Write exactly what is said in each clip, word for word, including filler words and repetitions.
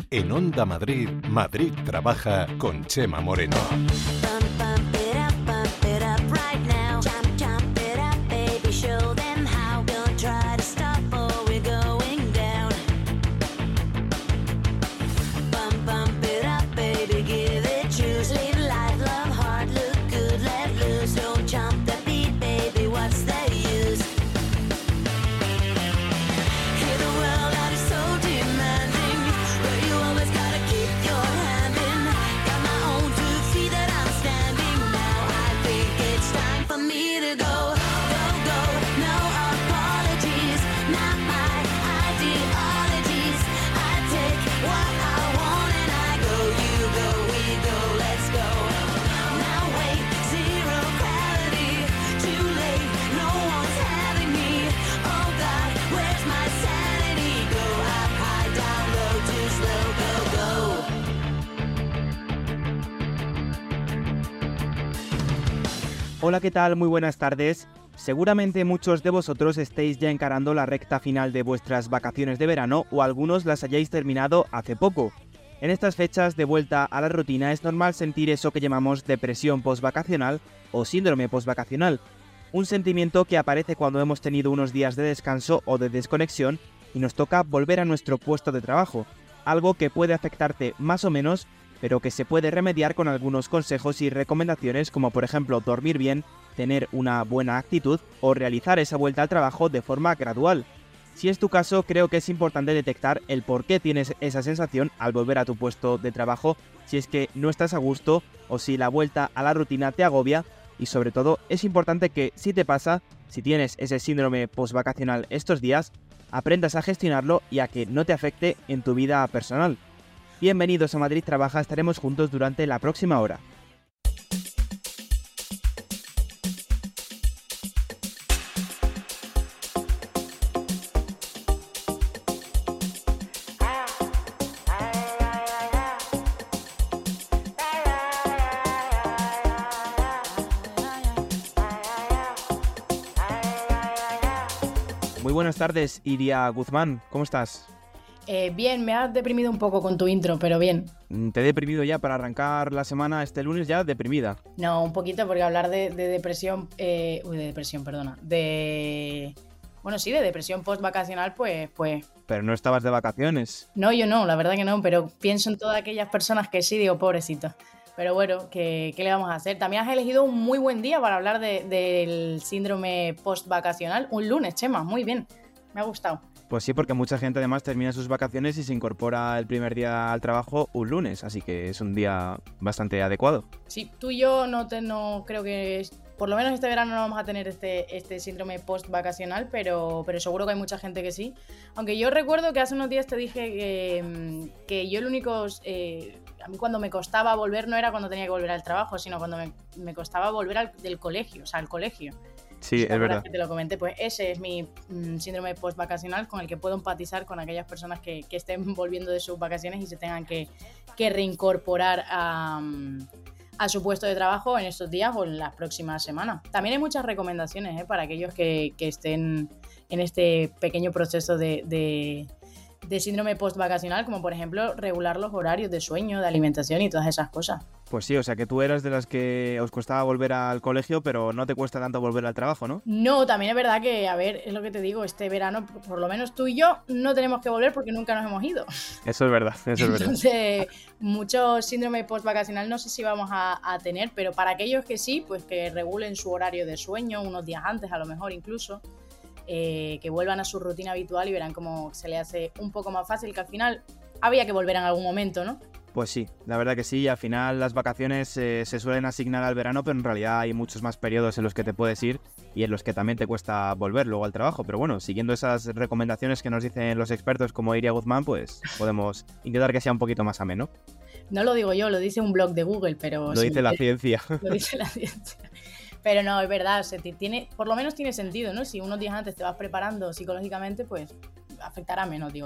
En Onda Madrid, Madrid Trabaja con Chema Moreno. Hola, ¿qué tal? Muy buenas tardes. Seguramente muchos de vosotros estéis ya encarando la recta final de vuestras vacaciones de verano o algunos las hayáis terminado hace poco. En estas fechas de vuelta a la rutina es normal sentir eso que llamamos depresión postvacacional o síndrome postvacacional, un sentimiento que aparece cuando hemos tenido unos días de descanso o de desconexión y nos toca volver a nuestro puesto de trabajo, algo que puede afectarte más o menos, pero que se puede remediar con algunos consejos y recomendaciones como por ejemplo dormir bien, tener una buena actitud o realizar esa vuelta al trabajo de forma gradual. Si es tu caso, creo que es importante detectar el por qué tienes esa sensación al volver a tu puesto de trabajo, si es que no estás a gusto o si la vuelta a la rutina te agobia, y sobre todo es importante que si te pasa, si tienes ese síndrome postvacacional estos días, aprendas a gestionarlo y a que no te afecte en tu vida personal. Bienvenidos a Madrid Trabaja, estaremos juntos durante la próxima hora. Muy buenas tardes, Iria Guzmán, ¿cómo estás? Eh, bien, me has deprimido un poco con tu intro, pero bien. ¿Te he deprimido ya para arrancar la semana este lunes ya deprimida? No, un poquito, porque hablar de, de depresión... Eh, uy, de depresión, perdona. De... Bueno, sí, de depresión post-vacacional, pues, pues... Pero no estabas de vacaciones. No, yo no, la verdad que no, pero pienso en todas aquellas personas que sí, digo, pobrecitos. Pero bueno, ¿qué, ¿qué le vamos a hacer? También has elegido un muy buen día para hablar de, del síndrome post-vacacional. Un lunes, Chema, muy bien. Me ha gustado. Pues sí, porque mucha gente además termina sus vacaciones y se incorpora el primer día al trabajo un lunes, así que es un día bastante adecuado. Sí, tú y yo no, te, no creo que... Es, por lo menos este verano no vamos a tener este, este síndrome post-vacacional, pero, pero seguro que hay mucha gente que sí. Aunque yo recuerdo que hace unos días te dije que, que yo el único... Eh, a mí cuando me costaba volver no era cuando tenía que volver al trabajo, sino cuando me, me costaba volver al, del colegio, o sea, al colegio. Sí, es verdad. Que te lo comenté, pues ese es mi mm, síndrome post-vacacional con el que puedo empatizar con aquellas personas que, que estén volviendo de sus vacaciones y se tengan que, que reincorporar a, a su puesto de trabajo en estos días o en las próximas semanas. También hay muchas recomendaciones ¿eh? para aquellos que, que estén en este pequeño proceso de, de, de síndrome post-vacacional, como por ejemplo regular los horarios de sueño, de alimentación y todas esas cosas. Pues sí, o sea que tú eras de las que os costaba volver al colegio, pero no te cuesta tanto volver al trabajo, ¿no? No, también es verdad que, a ver, es lo que te digo, este verano, por lo menos tú y yo, no tenemos que volver porque nunca nos hemos ido. Eso es verdad, eso es verdad. Entonces, mucho síndrome post-vacacional no sé si vamos a, a tener, pero para aquellos que sí, pues que regulen su horario de sueño unos días antes, a lo mejor incluso, eh, que vuelvan a su rutina habitual y verán cómo se le hace un poco más fácil, que al final había que volver en algún momento, ¿no? Pues sí, la verdad que sí, al final las vacaciones eh, se suelen asignar al verano, pero en realidad hay muchos más periodos en los que te puedes ir y en los que también te cuesta volver luego al trabajo. Pero bueno, siguiendo esas recomendaciones que nos dicen los expertos como Iria Guzmán, pues podemos intentar que sea un poquito más ameno. No lo digo yo, lo dice un blog de Google, pero... Lo sí, dice la ciencia. Lo dice la ciencia. Pero no, es verdad, o sea, tiene, por lo menos tiene sentido, ¿no? Si unos días antes te vas preparando psicológicamente, pues afectará menos, digo yo.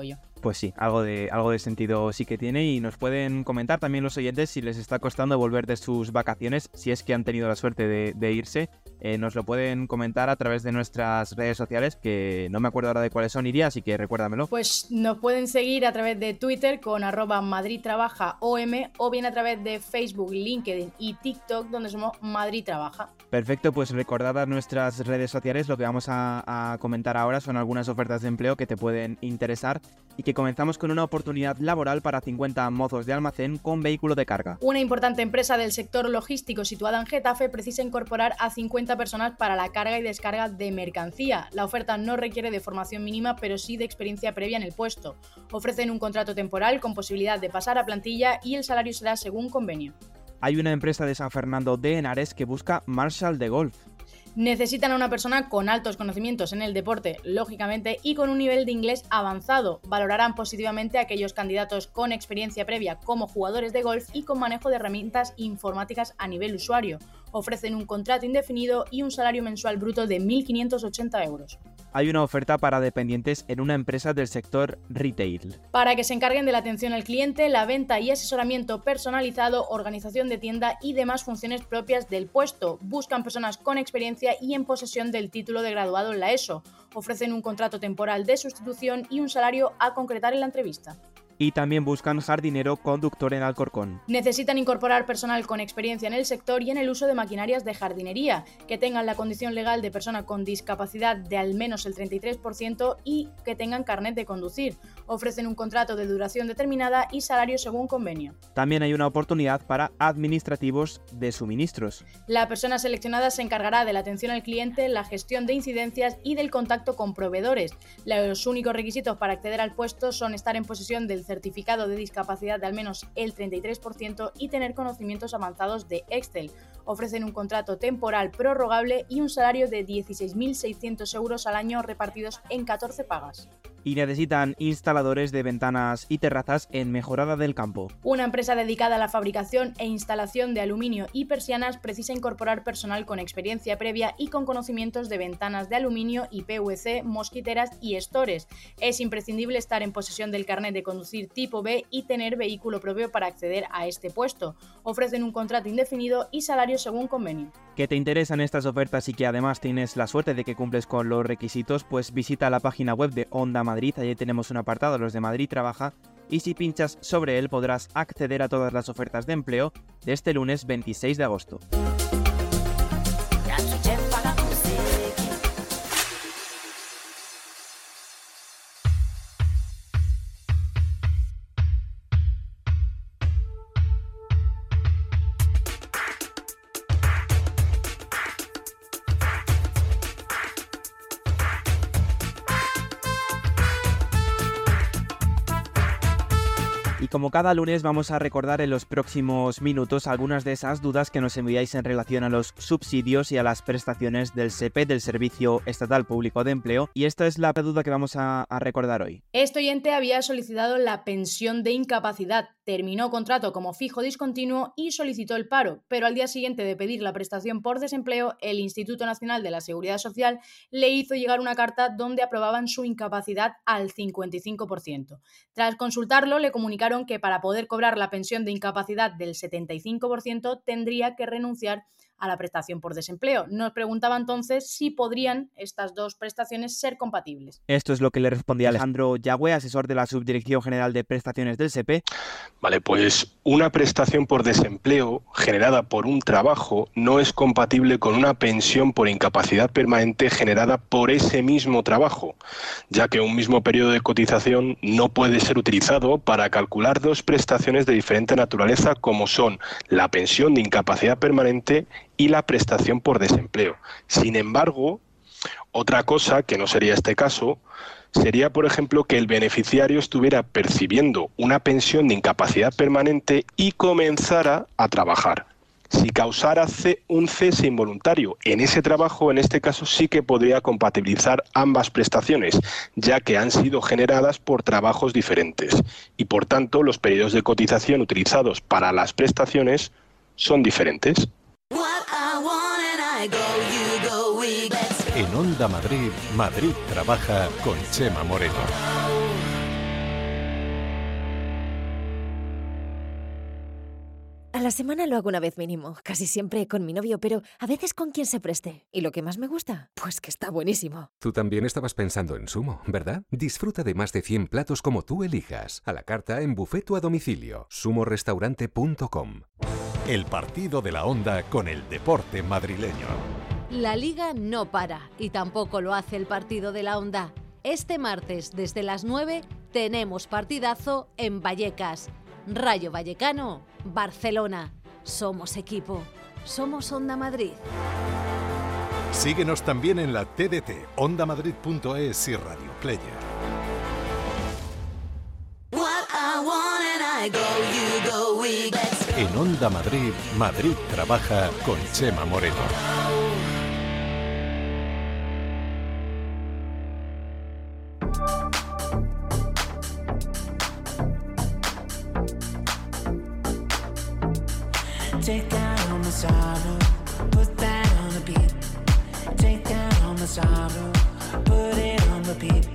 Pues sí, algo de, algo de sentido sí que tiene, y nos pueden comentar también los oyentes si les está costando volver de sus vacaciones, si es que han tenido la suerte de, de irse. Eh, nos lo pueden comentar a través de nuestras redes sociales, que no me acuerdo ahora de cuáles son, Iria, así que recuérdamelo. Pues nos pueden seguir a través de Twitter con arroba Madrid Trabaja O M, o bien a través de Facebook, LinkedIn y TikTok, donde somos Madrid Trabaja. Perfecto, pues recordadas nuestras redes sociales, lo que vamos a, a comentar ahora son algunas ofertas de empleo que te pueden interesar, y que comenzamos con una oportunidad laboral para cincuenta mozos de almacén con vehículo de carga. Una importante empresa del sector logístico situada en Getafe precisa incorporar a cincuenta personas para la carga y descarga de mercancía. La oferta no requiere de formación mínima, pero sí de experiencia previa en el puesto. Ofrecen un contrato temporal con posibilidad de pasar a plantilla, y el salario será según convenio. Hay una empresa de San Fernando de Henares que busca marshal de golf. Necesitan a una persona con altos conocimientos en el deporte, lógicamente, y con un nivel de inglés avanzado. Valorarán positivamente a aquellos candidatos con experiencia previa como jugadores de golf y con manejo de herramientas informáticas a nivel usuario. Ofrecen un contrato indefinido y un salario mensual bruto de mil quinientos ochenta euros. Hay una oferta para dependientes en una empresa del sector retail. Para que se encarguen de la atención al cliente, la venta y asesoramiento personalizado, organización de tienda y demás funciones propias del puesto. Buscan personas con experiencia y en posesión del título de graduado en la ESO. Ofrecen un contrato temporal de sustitución y un salario a concretar en la entrevista. Y también buscan jardinero conductor en Alcorcón. Necesitan incorporar personal con experiencia en el sector y en el uso de maquinarias de jardinería, que tengan la condición legal de persona con discapacidad de al menos el treinta y tres por ciento y que tengan carnet de conducir. Ofrecen un contrato de duración determinada y salario según convenio. También hay una oportunidad para administrativos de suministros. La persona seleccionada se encargará de la atención al cliente, la gestión de incidencias y del contacto con proveedores. Los únicos requisitos para acceder al puesto son estar en posesión del certificado de discapacidad de al menos el treinta y tres por ciento y tener conocimientos avanzados de Excel. Ofrecen un contrato temporal prorrogable y un salario de dieciséis mil seiscientos euros al año repartidos en catorce pagas. Y necesitan instaladores de ventanas y terrazas en Mejorada del Campo. Una empresa dedicada a la fabricación e instalación de aluminio y persianas precisa incorporar personal con experiencia previa y con conocimientos de ventanas de aluminio y P V C, mosquiteras y estores. Es imprescindible estar en posesión del carnet de conducir tipo B y tener vehículo propio para acceder a este puesto. Ofrecen un contrato indefinido y salario según convenio. ¿Que te interesan estas ofertas y que además tienes la suerte de que cumples con los requisitos? Pues visita la página web de Onda Madrid, allí tenemos un apartado, los de Madrid Trabaja, y si pinchas sobre él podrás acceder a todas las ofertas de empleo de este lunes veintiséis de agosto. Y como cada lunes vamos a recordar en los próximos minutos algunas de esas dudas que nos enviáis en relación a los subsidios y a las prestaciones del S E P E, del Servicio Estatal Público de Empleo, y esta es la duda que vamos a, a recordar hoy. Este oyente había solicitado la pensión de incapacidad, terminó contrato como fijo discontinuo y solicitó el paro, pero al día siguiente de pedir la prestación por desempleo, el Instituto Nacional de la Seguridad Social le hizo llegar una carta donde aprobaban su incapacidad al cincuenta y cinco por ciento. Tras consultarlo, le comunicaron que para poder cobrar la pensión de incapacidad del setenta y cinco por ciento tendría que renunciar a la prestación por desempleo. Nos preguntaba entonces si podrían estas dos prestaciones ser compatibles. Esto es lo que le respondía Alejandro Yagüe, asesor de la Subdirección General de Prestaciones del S E P E. Vale, pues una prestación por desempleo generada por un trabajo no es compatible con una pensión por incapacidad permanente generada por ese mismo trabajo, ya que un mismo periodo de cotización no puede ser utilizado para calcular dos prestaciones de diferente naturaleza como son la pensión de incapacidad permanente y la prestación por desempleo. Sin embargo, otra cosa, que no sería este caso, sería, por ejemplo, que el beneficiario estuviera percibiendo una pensión de incapacidad permanente y comenzara a trabajar. Si causara un cese involuntario en ese trabajo, en este caso sí que podría compatibilizar ambas prestaciones, ya que han sido generadas por trabajos diferentes y, por tanto, los periodos de cotización utilizados para las prestaciones son diferentes. En Onda Madrid, Madrid Trabaja con Chema Moreno. la semana lo hago una vez mínimo, casi siempre con mi novio, pero a veces con quien se preste. ¿Y lo que más me gusta? Pues que está buenísimo. Tú también estabas pensando en Sumo, ¿verdad? Disfruta de más de cien platos como tú elijas, a la carta, en buffet o a domicilio. sumo restaurante punto com. El partido de la Onda con el deporte madrileño. La Liga no para y tampoco lo hace el partido de la Onda. Este martes, desde las nueve, tenemos partidazo en Vallecas. Rayo Vallecano, Barcelona. Somos equipo. Somos Onda Madrid. Síguenos también en la T D T, onda madrid punto es y Radio Player. En Onda Madrid, Madrid trabaja con Chema Moreno. Take down all my sorrow, put that on the beat. Take down all my sorrow, put it on repeat.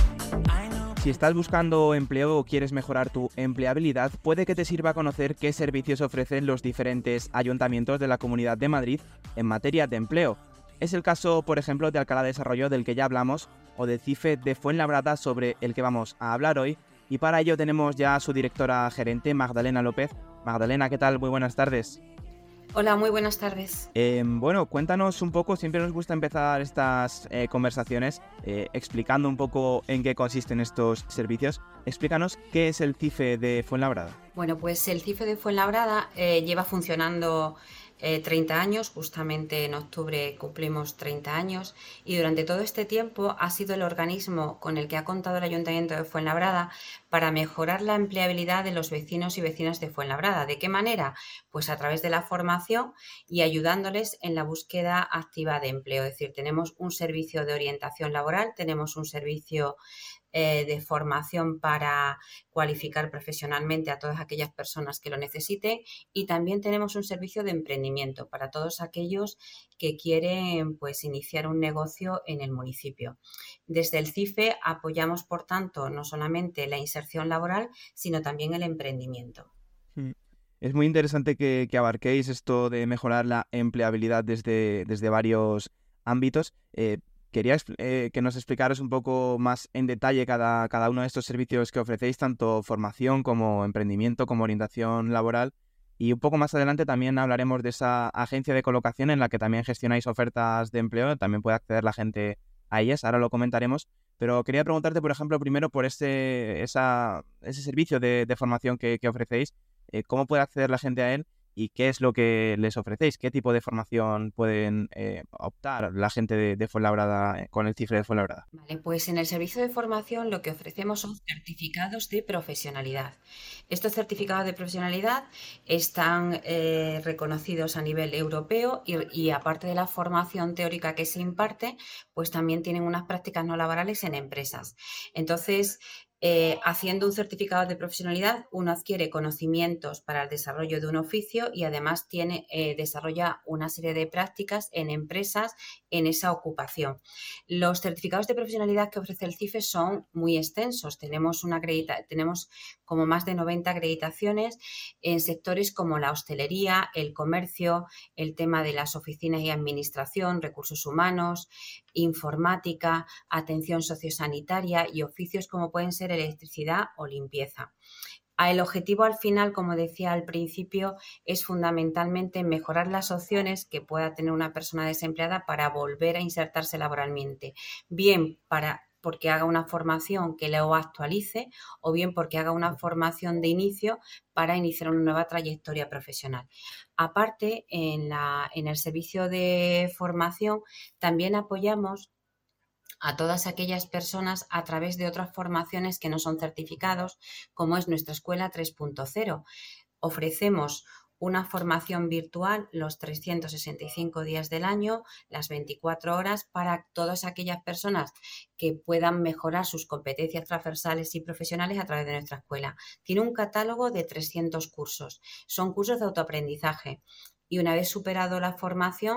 Si estás buscando empleo o quieres mejorar tu empleabilidad, puede que te sirva conocer qué servicios ofrecen los diferentes ayuntamientos de la Comunidad de Madrid en materia de empleo. Es el caso, por ejemplo, de Alcalá de Desarrollo, del que ya hablamos, o del CIFE de Fuenlabrada, sobre el que vamos a hablar hoy. Y para ello tenemos ya a su directora gerente, Magdalena López. Magdalena, ¿qué tal? Muy buenas tardes. Hola, muy buenas tardes. Eh, bueno, cuéntanos un poco, siempre nos gusta empezar estas eh, conversaciones eh, explicando un poco en qué consisten estos servicios. Explícanos qué es el CIFE de Fuenlabrada. Bueno, pues el CIFE de Fuenlabrada eh, lleva funcionando eh, treinta años, justamente en octubre cumplimos treinta años, y durante todo este tiempo ha sido el organismo con el que ha contado el Ayuntamiento de Fuenlabrada para mejorar la empleabilidad de los vecinos y vecinas de Fuenlabrada. ¿De qué manera? Pues a través de la formación y ayudándoles en la búsqueda activa de empleo. Es decir, tenemos un servicio de orientación laboral, tenemos un servicio eh, de formación para cualificar profesionalmente a todas aquellas personas que lo necesiten, y también tenemos un servicio de emprendimiento para todos aquellos que quieren pues iniciar un negocio en el municipio. Desde el CIFE apoyamos, por tanto, no solamente la inserción laboral, sino también el emprendimiento. Es muy interesante que, que abarquéis esto de mejorar la empleabilidad desde, desde varios ámbitos. Eh, quería eh, que nos explicaras un poco más en detalle cada, cada uno de estos servicios que ofrecéis, tanto formación como emprendimiento, como orientación laboral. Y un poco más adelante también hablaremos de esa agencia de colocación en la que también gestionáis ofertas de empleo. También puede acceder la gente a ellas, ahora lo comentaremos. Pero quería preguntarte, por ejemplo, primero por ese, esa, ese servicio de, de formación que, que ofrecéis. Eh, ¿Cómo puede acceder la gente a él y qué es lo que les ofrecéis? ¿Qué tipo de formación pueden eh, optar la gente de, de Fuenlabrada con el CIFE de Fuenlabrada? Vale, pues en el servicio de formación lo que ofrecemos son certificados de profesionalidad. Estos certificados de profesionalidad están eh, reconocidos a nivel europeo y, y aparte de la formación teórica que se imparte, pues también tienen unas prácticas no laborales en empresas. Entonces, Eh, haciendo un certificado de profesionalidad, uno adquiere conocimientos para el desarrollo de un oficio y además tiene, eh, desarrolla una serie de prácticas en empresas en esa ocupación. Los certificados de profesionalidad que ofrece el CIFE son muy extensos. Tenemos, una acredita- tenemos como más de noventa acreditaciones en sectores como la hostelería, el comercio, el tema de las oficinas y administración, recursos humanos, informática, atención sociosanitaria y oficios como pueden ser electricidad o limpieza. El objetivo al final, como decía al principio, es fundamentalmente mejorar las opciones que pueda tener una persona desempleada para volver a insertarse laboralmente, bien para porque haga una formación que lo actualice o bien porque haga una formación de inicio para iniciar una nueva trayectoria profesional. Aparte, en, la, en el servicio de formación también apoyamos a todas aquellas personas a través de otras formaciones que no son certificados, como es nuestra Escuela tres punto cero. Ofrecemos una formación virtual los trescientos sesenta y cinco días del año, las veinticuatro horas, para todas aquellas personas que puedan mejorar sus competencias transversales y profesionales a través de nuestra escuela. Tiene un catálogo de trescientos cursos. Son cursos de autoaprendizaje. Y una vez superado la formación,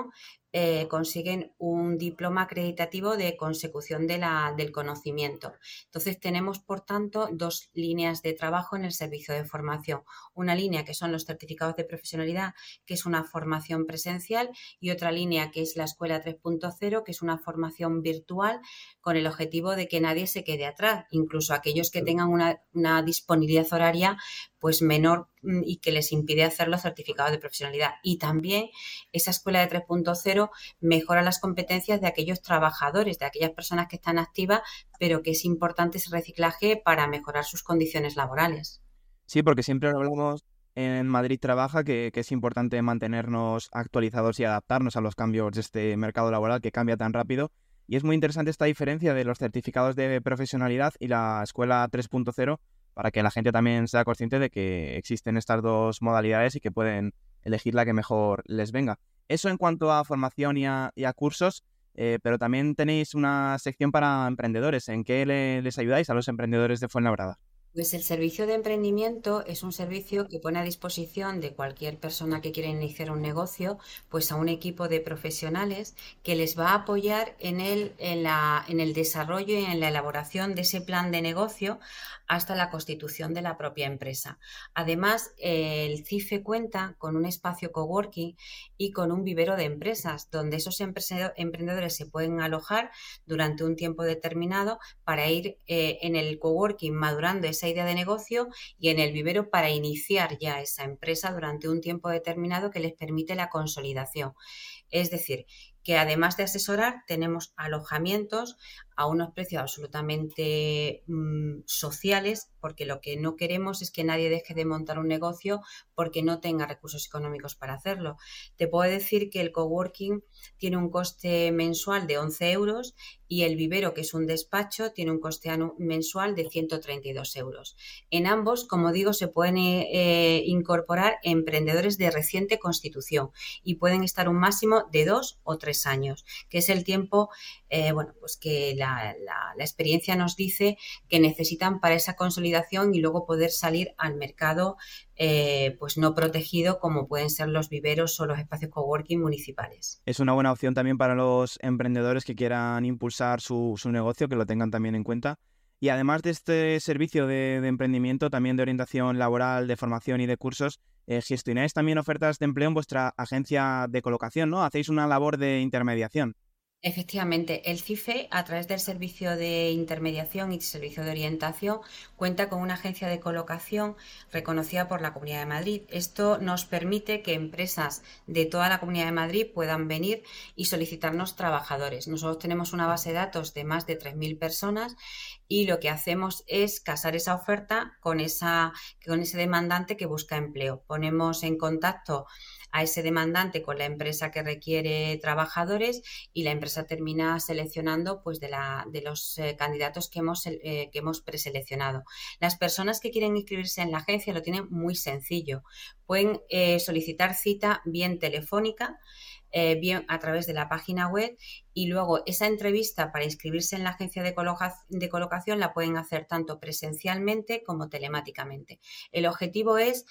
eh, consiguen un diploma acreditativo de consecución de la, del conocimiento. Entonces tenemos, por tanto, dos líneas de trabajo en el servicio de formación. Una línea que son los certificados de profesionalidad, que es una formación presencial, y otra línea que es la Escuela tres punto cero, que es una formación virtual con el objetivo de que nadie se quede atrás, incluso aquellos que tengan una, una disponibilidad horaria pues menor y que les impide hacer los certificados de profesionalidad. Y también esa escuela de tres punto cero mejora las competencias de aquellos trabajadores, de aquellas personas que están activas, pero que es importante ese reciclaje para mejorar sus condiciones laborales. Sí, porque siempre hablamos en Madrid Trabaja que, que es importante mantenernos actualizados y adaptarnos a los cambios de este mercado laboral que cambia tan rápido. Y es muy interesante esta diferencia de los certificados de profesionalidad y la escuela tres punto cero, para que la gente también sea consciente de que existen estas dos modalidades y que pueden elegir la que mejor les venga. Eso en cuanto a formación y a, y a cursos, eh, pero también tenéis una sección para emprendedores. ¿En qué le, les ayudáis a los emprendedores de Fuenlabrada? Pues el servicio de emprendimiento es un servicio que pone a disposición de cualquier persona que quiera iniciar un negocio, pues a un equipo de profesionales que les va a apoyar en el, en la, en el desarrollo y en la elaboración de ese plan de negocio hasta la constitución de la propia empresa. Además, el CIFE cuenta con un espacio coworking y con un vivero de empresas, donde esos emprendedores se pueden alojar durante un tiempo determinado para ir eh, en el coworking madurando esa idea de negocio y en el vivero para iniciar ya esa empresa durante un tiempo determinado que les permite la consolidación. Es decir, que además de asesorar, tenemos alojamientos a unos precios absolutamente mmm, sociales, porque lo que no queremos es que nadie deje de montar un negocio porque no tenga recursos económicos para hacerlo. Te puedo decir que el coworking tiene un coste mensual de once euros y el vivero, que es un despacho, tiene un coste mensual de ciento treinta y dos euros. En ambos, como digo, se pueden eh, incorporar emprendedores de reciente constitución y pueden estar un máximo de dos o tres años, que es el tiempo eh, bueno, pues que la, la, la experiencia nos dice que necesitan para esa consolidación y luego poder salir al mercado eh, pues no protegido, como pueden ser los viveros o los espacios coworking municipales. Es una buena opción también para los emprendedores que quieran impulsar su, su negocio, que lo tengan también en cuenta. Y además de este servicio de, de emprendimiento, también de orientación laboral, de formación y de cursos, eh, gestionáis también ofertas de empleo en vuestra agencia de colocación, ¿no? Hacéis una labor de intermediación. Efectivamente, el CIFE, a través del servicio de intermediación y servicio de orientación, cuenta con una agencia de colocación reconocida por la Comunidad de Madrid. Esto nos permite que empresas de toda la Comunidad de Madrid puedan venir y solicitarnos trabajadores. Nosotros tenemos una base de datos de más de tres mil personas y lo que hacemos es casar esa oferta con, esa, con ese demandante que busca empleo. Ponemos en contacto a ese demandante con la empresa que requiere trabajadores y la empresa termina seleccionando pues de, la, de los eh, candidatos que hemos, eh, que hemos preseleccionado. Las personas que quieren inscribirse en la agencia lo tienen muy sencillo. Pueden eh, solicitar cita bien telefónica, eh, bien a través de la página web, y luego esa entrevista para inscribirse en la agencia de, coloca- de colocación la pueden hacer tanto presencialmente como telemáticamente. El objetivo es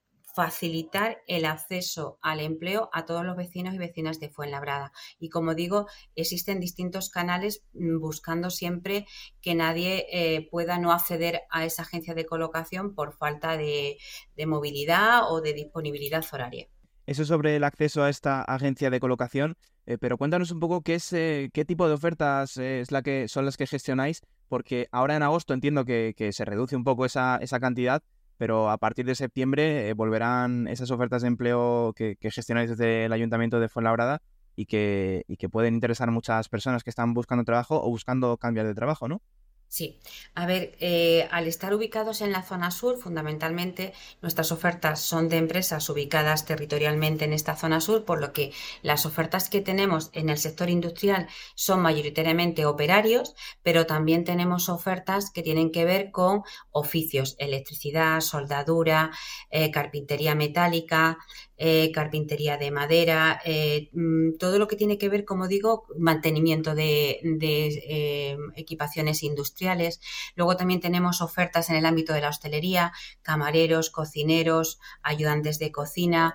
facilitar el acceso al empleo a todos los vecinos y vecinas de Fuenlabrada. Y como digo, existen distintos canales buscando siempre que nadie eh, pueda no acceder a esa agencia de colocación por falta de, de movilidad o de disponibilidad horaria. Eso sobre el acceso a esta agencia de colocación, eh, pero cuéntanos un poco qué es eh, qué tipo de ofertas eh, es la que son las que gestionáis, porque ahora en agosto entiendo que, que se reduce un poco esa, esa cantidad, pero a partir de septiembre eh, volverán esas ofertas de empleo que, que gestionáis desde el Ayuntamiento de Fuenlabrada y que, y que pueden interesar a muchas personas que están buscando trabajo o buscando cambiar de trabajo, ¿no? Sí, a ver, eh, al estar ubicados en la zona sur, fundamentalmente nuestras ofertas son de empresas ubicadas territorialmente en esta zona sur, por lo que las ofertas que tenemos en el sector industrial son mayoritariamente operarios, pero también tenemos ofertas que tienen que ver con oficios, electricidad, soldadura, eh, carpintería metálica, eh, carpintería de madera, eh, todo lo que tiene que ver, como digo, mantenimiento de, de eh, equipaciones industriales. Luego también tenemos ofertas en el ámbito de la hostelería, camareros, cocineros, ayudantes de cocina,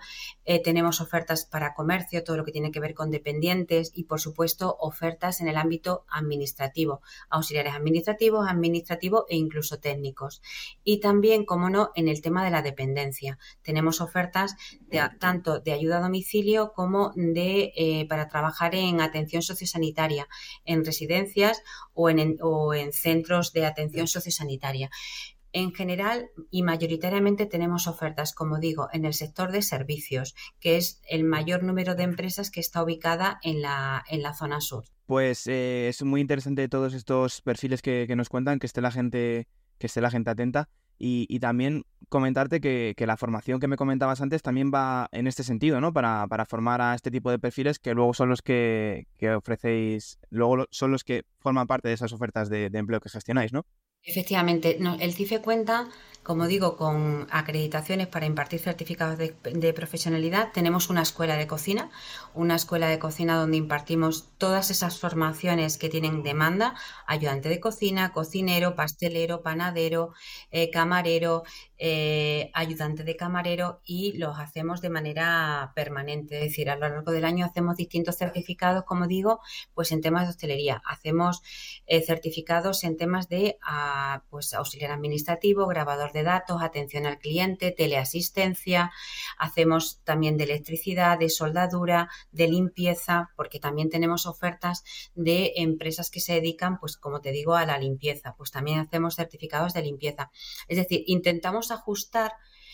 eh, tenemos ofertas para comercio, todo lo que tiene que ver con dependientes y, por supuesto, ofertas en el ámbito administrativo, auxiliares administrativos, administrativos e incluso técnicos. Y también, como no, en el tema de la dependencia. Tenemos ofertas de, tanto de ayuda a domicilio como de eh, para trabajar en atención sociosanitaria, en residencias o en, en, o en centros de atención sociosanitaria. En general y mayoritariamente tenemos ofertas, como digo, en el sector de servicios, que es el mayor número de empresas que está ubicada en la, en la zona sur. Pues eh, es muy interesante todos estos perfiles que, que nos cuentan, que esté la gente, que esté la gente atenta. Y, y también comentarte que, que la formación que me comentabas antes también va en este sentido, ¿no? Para, para formar a este tipo de perfiles que luego son los que, que ofrecéis, luego son los que forman parte de esas ofertas de, de empleo que gestionáis, ¿no? Efectivamente, no, el CIFE cuenta, como digo, con acreditaciones para impartir certificados de, de profesionalidad. Tenemos una escuela de cocina, una escuela de cocina donde impartimos todas esas formaciones que tienen demanda: ayudante de cocina, cocinero, pastelero, panadero, eh, camarero, eh, ayudante de camarero, y los hacemos de manera permanente. Es decir, a lo largo del año hacemos distintos certificados, como digo, pues en temas de hostelería. Hacemos eh, certificados en temas de a, pues auxiliar administrativo, grabador de datos, atención al cliente, teleasistencia. Hacemos también de electricidad, de soldadura, de limpieza, porque también tenemos ofertas de empresas que se dedican, pues como te digo, a la limpieza. Pues también hacemos certificados de limpieza. Es decir, intentamos ajustar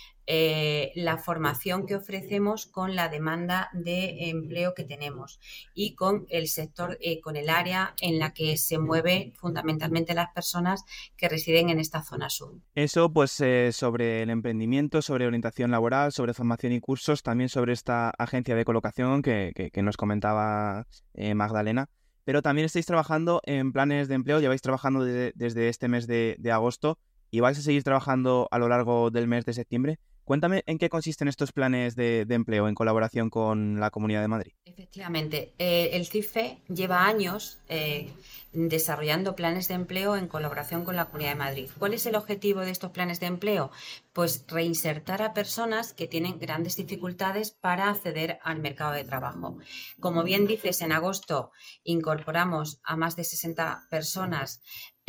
Eh, la formación que ofrecemos con la demanda de empleo que tenemos y con el sector, eh, con el área en la que se mueven fundamentalmente las personas que residen en esta zona sur. Eso pues eh, sobre el emprendimiento, sobre orientación laboral, sobre formación y cursos, también sobre esta agencia de colocación que, que, que nos comentaba eh, Magdalena. Pero también estáis trabajando en planes de empleo, lleváis trabajando de, desde este mes de, de agosto y vais a seguir trabajando a lo largo del mes de septiembre. Cuéntame en qué consisten estos planes de, de empleo en colaboración con la Comunidad de Madrid. Efectivamente, eh, el CIFE lleva años eh, desarrollando planes de empleo en colaboración con la Comunidad de Madrid. ¿Cuál es el objetivo de estos planes de empleo? Pues reinsertar a personas que tienen grandes dificultades para acceder al mercado de trabajo. Como bien dices, en agosto incorporamos a más de sesenta personas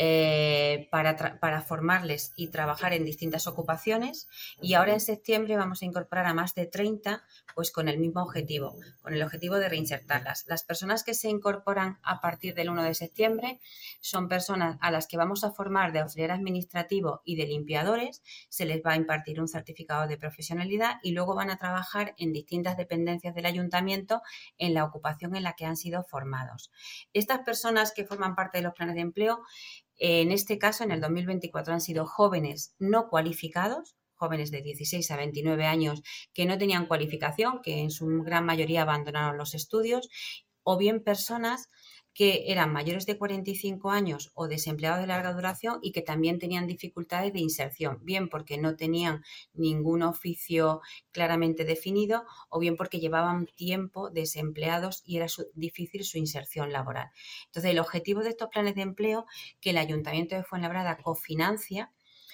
Eh, para, para formarles y trabajar en distintas ocupaciones, y ahora en septiembre vamos a incorporar a más de treinta, pues con el mismo objetivo, con el objetivo de reinsertarlas. Las personas que se incorporan a partir del uno de septiembre son personas a las que vamos a formar de auxiliar administrativo y de limpiadores. Se les va a impartir un certificado de profesionalidad y luego van a trabajar en distintas dependencias del ayuntamiento en la ocupación en la que han sido formados. Estas personas que forman parte de los planes de empleo, en este caso, en el dos mil veinticuatro, han sido jóvenes no cualificados, jóvenes de dieciséis a veintinueve años que no tenían cualificación, que en su gran mayoría abandonaron los estudios, o bien personas que eran mayores de cuarenta y cinco años o desempleados de larga duración y que también tenían dificultades de inserción, bien porque no tenían ningún oficio claramente definido o bien porque llevaban tiempo desempleados y era su, difícil su inserción laboral. Entonces, el objetivo de estos planes de empleo que el Ayuntamiento de Fuenlabrada cofinancia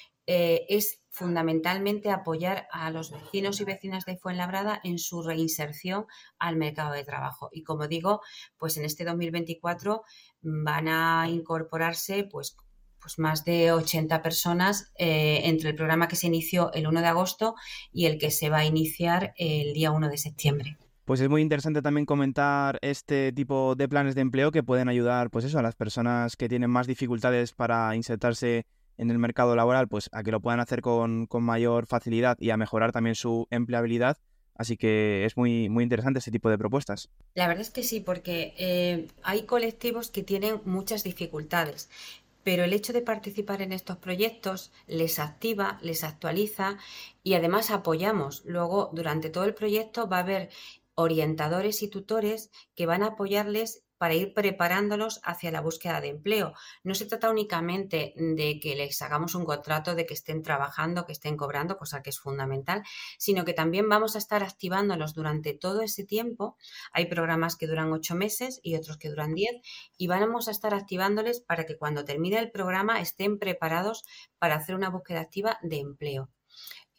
eh, es fundamentalmente apoyar a los vecinos y vecinas de Fuenlabrada en su reinserción al mercado de trabajo. Y como digo, pues en este dos mil veinticuatro van a incorporarse pues, pues más de ochenta personas eh, entre el programa que se inició el uno de agosto y el que se va a iniciar el día uno de septiembre. Pues es muy interesante también comentar este tipo de planes de empleo que pueden ayudar pues eso, a las personas que tienen más dificultades para insertarse en el mercado laboral, pues a que lo puedan hacer con, con mayor facilidad y a mejorar también su empleabilidad. Así que es muy, muy interesante este tipo de propuestas. La verdad es que sí, porque eh, hay colectivos que tienen muchas dificultades, pero el hecho de participar en estos proyectos les activa, les actualiza y además apoyamos. Luego, durante todo el proyecto va a haber orientadores y tutores que van a apoyarles para ir preparándolos hacia la búsqueda de empleo. No se trata únicamente de que les hagamos un contrato, de que estén trabajando, que estén cobrando, cosa que es fundamental, sino que también vamos a estar activándolos durante todo ese tiempo. Hay programas que duran ocho meses y otros que duran diez y vamos a estar activándoles para que cuando termine el programa estén preparados para hacer una búsqueda activa de empleo.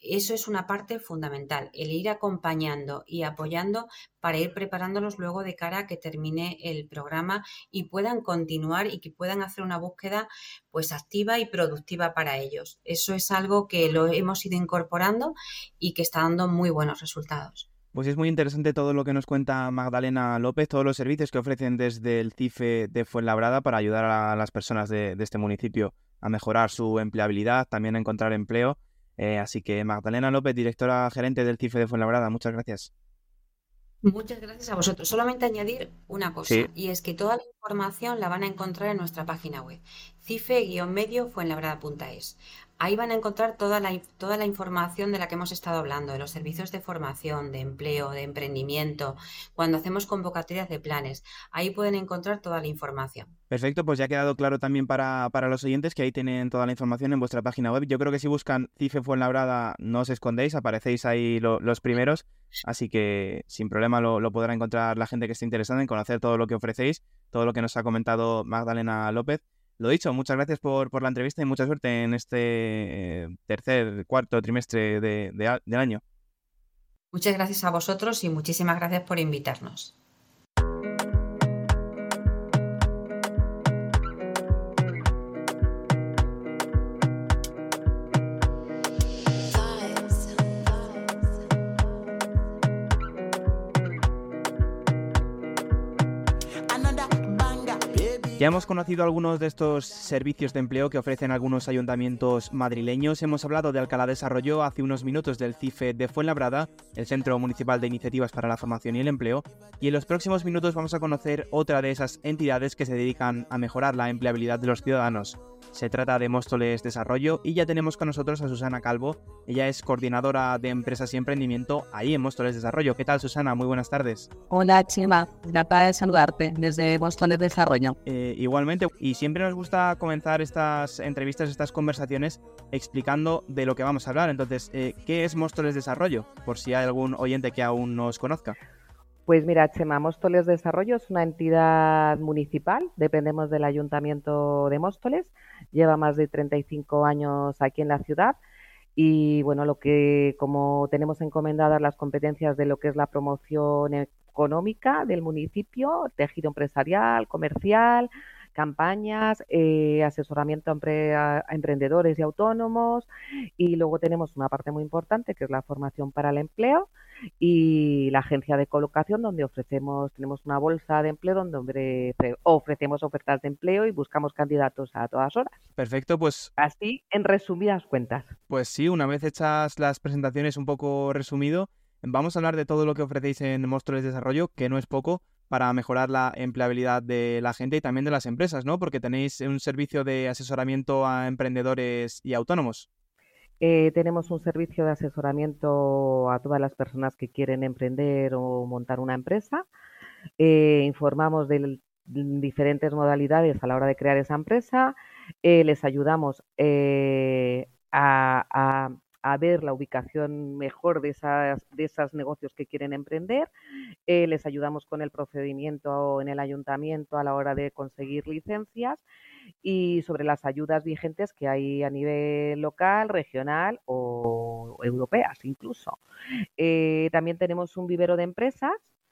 eso es una parte fundamental, el ir acompañando y apoyando para ir preparándolos luego de cara a que termine el programa y puedan continuar y que puedan hacer una búsqueda pues activa y productiva para ellos. Eso es algo que lo hemos ido incorporando y que está dando muy buenos resultados. Pues es muy interesante todo lo que nos cuenta Magdalena López, todos los servicios que ofrecen desde el CIFE de Fuenlabrada para ayudar a las personas de, de este municipio a mejorar su empleabilidad, también a encontrar empleo. Eh, así que Magdalena López, directora gerente del CIFE de Fuenlabrada, muchas gracias. Muchas gracias a vosotros. Solamente añadir una cosa, Sí. y es que toda la información la van a encontrar en nuestra página web, cife-medio fuenlabrada punto es. Ahí van a encontrar toda la, toda la información de la que hemos estado hablando, de los servicios de formación, de empleo, de emprendimiento, cuando hacemos convocatorias de planes. Ahí pueden encontrar toda la información. Perfecto, pues ya ha quedado claro también para, para los oyentes que ahí tienen toda la información en vuestra página web. Yo creo que si buscan CIFE Fuenlabrada no os escondéis, aparecéis ahí lo, los primeros, así que sin problema lo, lo podrá encontrar la gente que esté interesada en conocer todo lo que ofrecéis, todo lo que nos ha comentado Magdalena López. Lo dicho, muchas gracias por, por la entrevista y mucha suerte en este eh, tercer, cuarto trimestre de, de, del año. Muchas gracias a vosotros y muchísimas gracias por invitarnos. Ya hemos conocido algunos de estos servicios de empleo que ofrecen algunos ayuntamientos madrileños. Hemos hablado de Alcalá Desarrollo hace unos minutos, del CIFE de Fuenlabrada, el Centro Municipal de Iniciativas para la Formación y el Empleo, y en los próximos minutos vamos a conocer otra de esas entidades que se dedican a mejorar la empleabilidad de los ciudadanos. Se trata de Móstoles Desarrollo y ya tenemos con nosotros a Susana Calvo. Ella es coordinadora de empresas y emprendimiento ahí en Móstoles Desarrollo. ¿Qué tal, Susana? Muy buenas tardes. Hola, Chema. Encantada de saludarte desde Móstoles Desarrollo. Eh, igualmente, y siempre nos gusta comenzar estas entrevistas, estas conversaciones, explicando de lo que vamos a hablar. Entonces, eh, ¿qué es Móstoles Desarrollo? Por si hay algún oyente que aún no os conozca. Pues mira, Chema, Móstoles Desarrollo es una entidad municipal, dependemos del Ayuntamiento de Móstoles, lleva más de treinta y cinco años aquí en la ciudad y bueno, lo que como tenemos encomendadas las competencias de lo que es la promoción económica del municipio, tejido empresarial, comercial, campañas, eh, asesoramiento a, empre a emprendedores y autónomos y luego tenemos una parte muy importante que es la formación para el empleo y la agencia de colocación donde ofrecemos, tenemos una bolsa de empleo donde ofrecemos ofertas de empleo y buscamos candidatos a todas horas. Perfecto, pues... Así, en resumidas cuentas. Pues sí, una vez hechas las presentaciones un poco resumido, vamos a hablar de todo lo que ofrecéis en Móstoles Desarrollo, que no es poco, para mejorar la empleabilidad de la gente y también de las empresas, ¿no? Porque tenéis un servicio de asesoramiento a emprendedores y autónomos. Eh, tenemos un servicio de asesoramiento a todas las personas que quieren emprender o montar una empresa. Eh, informamos de diferentes modalidades a la hora de crear esa empresa. Eh, les ayudamos eh, a, a, a ver la ubicación mejor de esas, de esos negocios que quieren emprender. Eh, les ayudamos con el procedimiento en el ayuntamiento a la hora de conseguir licencias y sobre las ayudas vigentes que hay a nivel local, regional o europeas incluso. Eh, también tenemos un vivero de empresas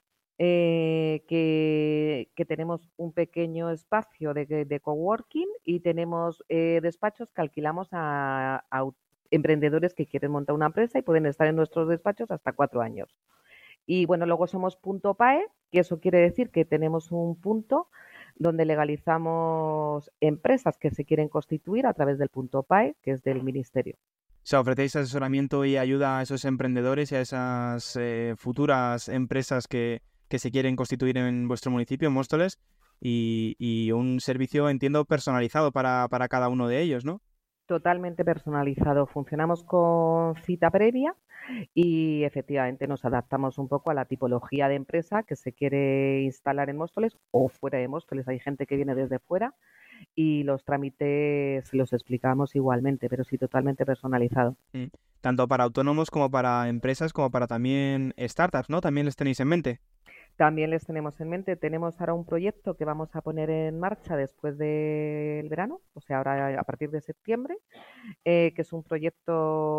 eh, que, que tenemos un pequeño espacio de, de coworking y tenemos eh, despachos que alquilamos a, a emprendedores que quieren montar una empresa y pueden estar en nuestros despachos hasta cuatro años. Y bueno, luego somos punto P A E, que eso quiere decir que tenemos un punto donde legalizamos empresas que se quieren constituir a través del punto P A E, que es del Ministerio. O sea, ofrecéis asesoramiento y ayuda a esos emprendedores y a esas eh, futuras empresas que, que se quieren constituir en vuestro municipio, en Móstoles, y, y un servicio, entiendo, personalizado para, para cada uno de ellos, ¿no? Totalmente personalizado. Funcionamos con cita previa y efectivamente nos adaptamos un poco a la tipología de empresa que se quiere instalar en Móstoles o fuera de Móstoles. Hay gente que viene desde fuera y los trámites los explicamos igualmente, pero sí totalmente personalizado. Mm. Tanto para autónomos como para empresas, como para también startups, ¿no? También les tenéis en mente. También les tenemos en mente, tenemos ahora un proyecto que vamos a poner en marcha después del verano, o sea, ahora a partir de septiembre, eh, que es un proyecto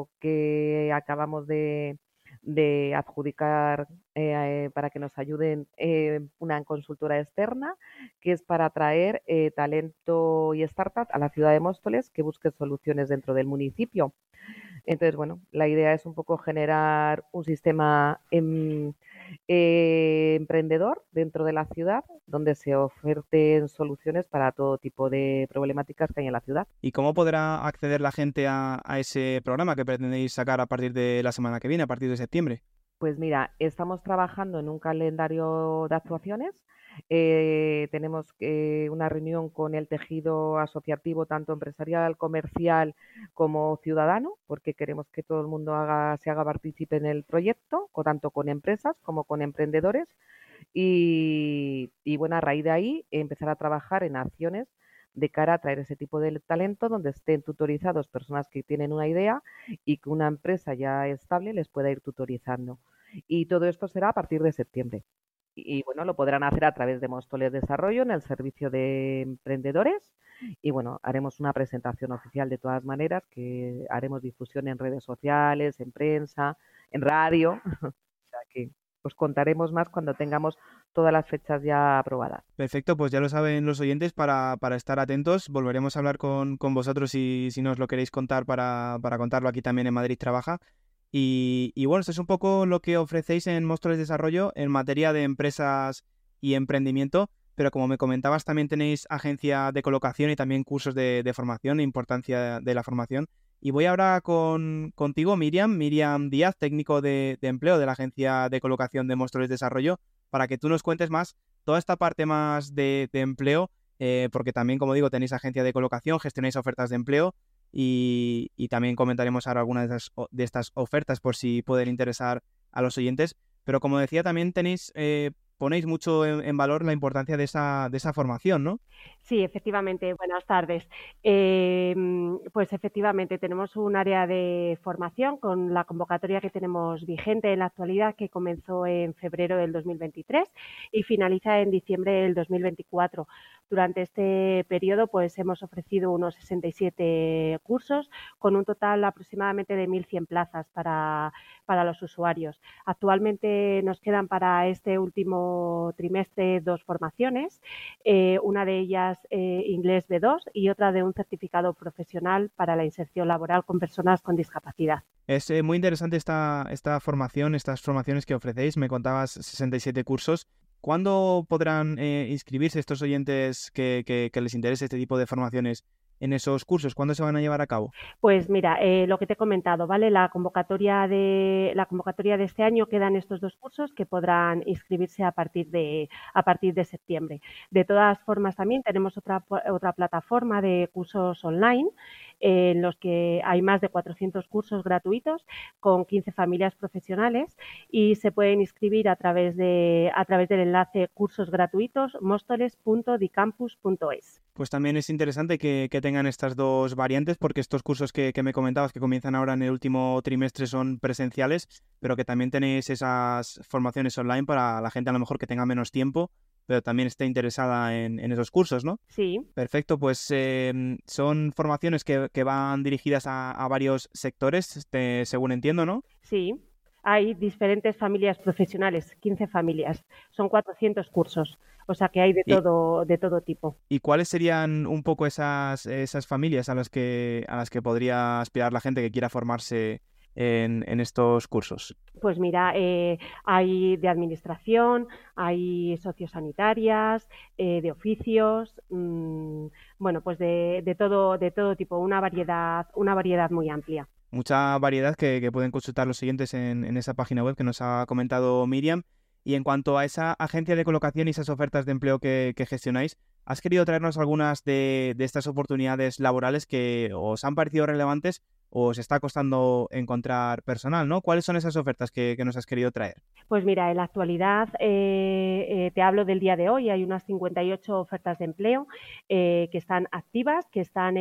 proyecto que acabamos de, de adjudicar eh, para que nos ayuden eh, una consultora externa, que es para atraer eh, talento y startup a la ciudad de Móstoles que busque soluciones dentro del municipio. Entonces, bueno, la idea es un poco generar un sistema em, eh, emprendedor dentro de la ciudad donde se oferten soluciones para todo tipo de problemáticas que hay en la ciudad. ¿Y cómo podrá acceder la gente a, a ese programa que pretendéis sacar a partir de la semana que viene, a partir de septiembre? Pues mira, estamos trabajando en un calendario de actuaciones. Eh, tenemos eh, una reunión con el tejido asociativo, tanto empresarial, comercial como ciudadano, porque queremos que todo el mundo haga, se haga partícipe en el proyecto, o tanto con empresas como con emprendedores. Y, y bueno, a raíz de ahí empezar a trabajar en acciones de cara a traer ese tipo de talento donde estén tutorizados personas que tienen una idea y que una empresa ya estable les pueda ir tutorizando. Y todo esto será a partir de septiembre. Y, y bueno, lo podrán hacer a través de Móstoles Desarrollo en el servicio de emprendedores. Y bueno, haremos una presentación oficial de todas maneras, que haremos difusión en redes sociales, en prensa, en radio. O sea que os contaremos más cuando tengamos todas las fechas ya aprobadas. Perfecto, pues ya lo saben los oyentes, para, para estar atentos. Volveremos a hablar con, con vosotros si, si nos lo queréis contar para, para contarlo aquí también en Madrid Trabaja. Y, y bueno, esto es un poco lo que ofrecéis en Móstoles Desarrollo en materia de empresas y emprendimiento, pero como me comentabas, también tenéis agencia de colocación y también cursos de, de formación, importancia de la formación. Y voy ahora con, contigo, Miriam, Miriam Díaz, técnico de, de empleo de la agencia de colocación de Móstoles Desarrollo, para que tú nos cuentes más toda esta parte más de, de empleo, eh, porque también, como digo, tenéis agencia de colocación, gestionáis ofertas de empleo y, y también comentaremos ahora algunas de, esas, de estas ofertas por si pueden interesar a los oyentes. Pero como decía, también tenéis, eh, ponéis mucho en, en valor la importancia de esa, de esa formación, ¿no? Sí, efectivamente. Buenas tardes. Eh, pues efectivamente tenemos un área de formación con la convocatoria que tenemos vigente en la actualidad, que comenzó en febrero del dos mil veintitrés y finaliza en diciembre del dos mil veinticuatro. Durante este periodo pues hemos ofrecido unos sesenta y siete cursos con un total aproximadamente de mil cien plazas para, para los usuarios. Actualmente nos quedan para este último trimestre dos formaciones, eh, una de ellas eh, inglés B dos y otra de un certificado profesional para la inserción laboral con personas con discapacidad. Es eh, muy interesante esta, esta formación, estas formaciones que ofrecéis. Me contabas sesenta y siete cursos. ¿Cuándo podrán eh, inscribirse estos oyentes que, que, que les interese este tipo de formaciones en esos cursos? ¿Cuándo se van a llevar a cabo? Pues mira, eh, lo que te he comentado, ¿vale? La convocatoria de la convocatoria de este año quedan estos dos cursos que podrán inscribirse a partir de a partir de septiembre. De todas formas, también tenemos otra otra plataforma de cursos online eh, en los que hay más de cuatrocientos cursos gratuitos con quince familias profesionales y se pueden inscribir a través de a través del enlace cursos gratuitos móstoles punto dicampus punto es. Pues también es interesante que, que tengan estas dos variantes, porque estos cursos que, que me comentabas que comienzan ahora en el último trimestre son presenciales, pero que también tenéis esas formaciones online para la gente a lo mejor que tenga menos tiempo, pero también esté interesada en, en esos cursos, ¿no? Sí. Perfecto, pues eh, son formaciones que, que van dirigidas a, a varios sectores, este, según entiendo, ¿no? Sí. Hay diferentes familias profesionales, quince familias, son cuatrocientos cursos, o sea que hay de todo, de todo tipo. ¿Y cuáles serían un poco esas, esas familias a las que, a las que podría aspirar la gente que quiera formarse en, en estos cursos? Pues mira, eh, hay de administración, hay sociosanitarias, eh, de oficios, mmm, bueno, pues de, de todo, de todo tipo, una variedad, una variedad muy amplia. Mucha variedad que, que pueden consultar los siguientes en, en esa página web que nos ha comentado Miriam. Y en cuanto a esa agencia de colocación y esas ofertas de empleo que, que gestionáis, ¿has querido traernos algunas de, de estas oportunidades laborales que os han parecido relevantes o os está costando encontrar personal, ¿no? ¿Cuáles son esas ofertas que, que nos has querido traer? Pues mira, en la actualidad, eh, eh, te hablo del día de hoy, hay unas cincuenta y ocho ofertas de empleo eh, que están activas, que están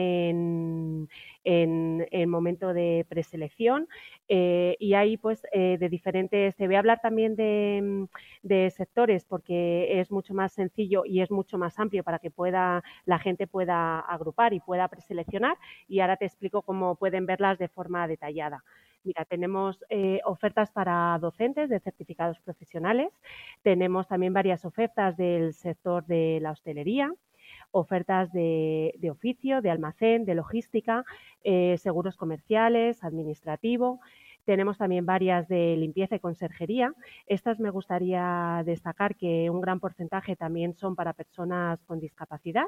en, en, en momento de preselección eh, y hay pues eh, de diferentes, te voy a hablar también de, de sectores porque es mucho más sencillo y es mucho más amplio para para que pueda, la gente pueda agrupar y pueda preseleccionar, y ahora te explico cómo pueden verlas de forma detallada. Mira, tenemos eh, ofertas para docentes de certificados profesionales, tenemos también varias ofertas del sector de la hostelería, ofertas de, de oficio, de almacén, de logística, eh, seguros comerciales, administrativo. Tenemos también varias de limpieza y conserjería. Estas me gustaría destacar que un gran porcentaje también son para personas con discapacidad.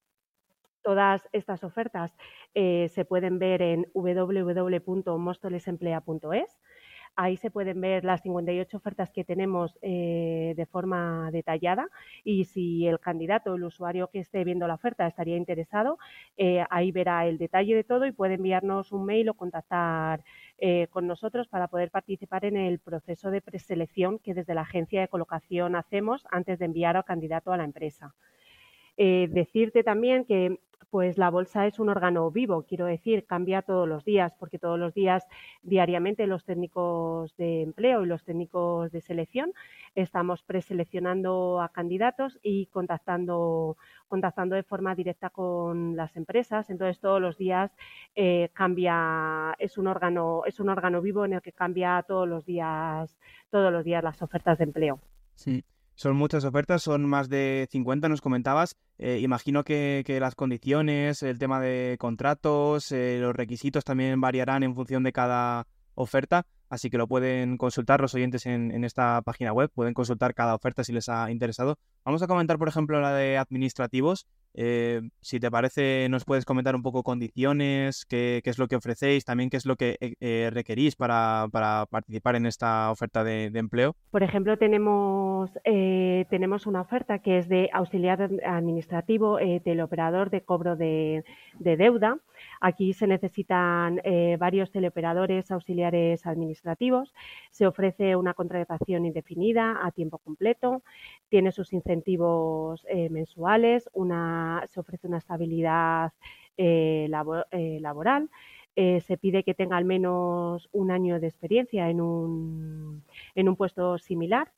Todas estas ofertas eh, se pueden ver en w w w punto mostolesemplea punto es. Ahí se pueden ver las cincuenta y ocho ofertas que tenemos eh, de forma detallada, y si el candidato, el usuario que esté viendo la oferta estaría interesado, eh, ahí verá el detalle de todo y puede enviarnos un mail o contactar eh, con nosotros para poder participar en el proceso de preselección que desde la agencia de colocación hacemos antes de enviar al candidato a la empresa. Eh, decirte también que pues la bolsa es un órgano vivo, quiero decir, cambia todos los días, porque todos los días, diariamente, los técnicos de empleo y los técnicos de selección estamos preseleccionando a candidatos y contactando, contactando de forma directa con las empresas. Entonces, todos los días eh, cambia, es un órgano, es un órgano vivo en el que cambia todos los días, todos los días las ofertas de empleo. Sí. Son muchas ofertas, son más de cincuenta, nos comentabas. Eh, imagino que, que las condiciones, el tema de contratos, eh, los requisitos también variarán en función de cada oferta, así que lo pueden consultar los oyentes en, en esta página web, pueden consultar cada oferta si les ha interesado. Vamos a comentar, por ejemplo, la de administrativos. Eh, si te parece, nos puedes comentar un poco condiciones, qué, qué es lo que ofrecéis, también qué es lo que eh, requerís para, para participar en esta oferta de, de empleo. Por ejemplo, tenemos, eh, tenemos una oferta que es de auxiliar administrativo, eh, teleoperador de cobro de, de deuda. Aquí se necesitan eh, varios teleoperadores auxiliares administrativos. Se ofrece una contratación indefinida a tiempo completo, tiene sus incentivos eh, mensuales, una, se ofrece una estabilidad eh, labor, eh, laboral. Eh, se pide que tenga al menos un año de experiencia en un, en un puesto similar.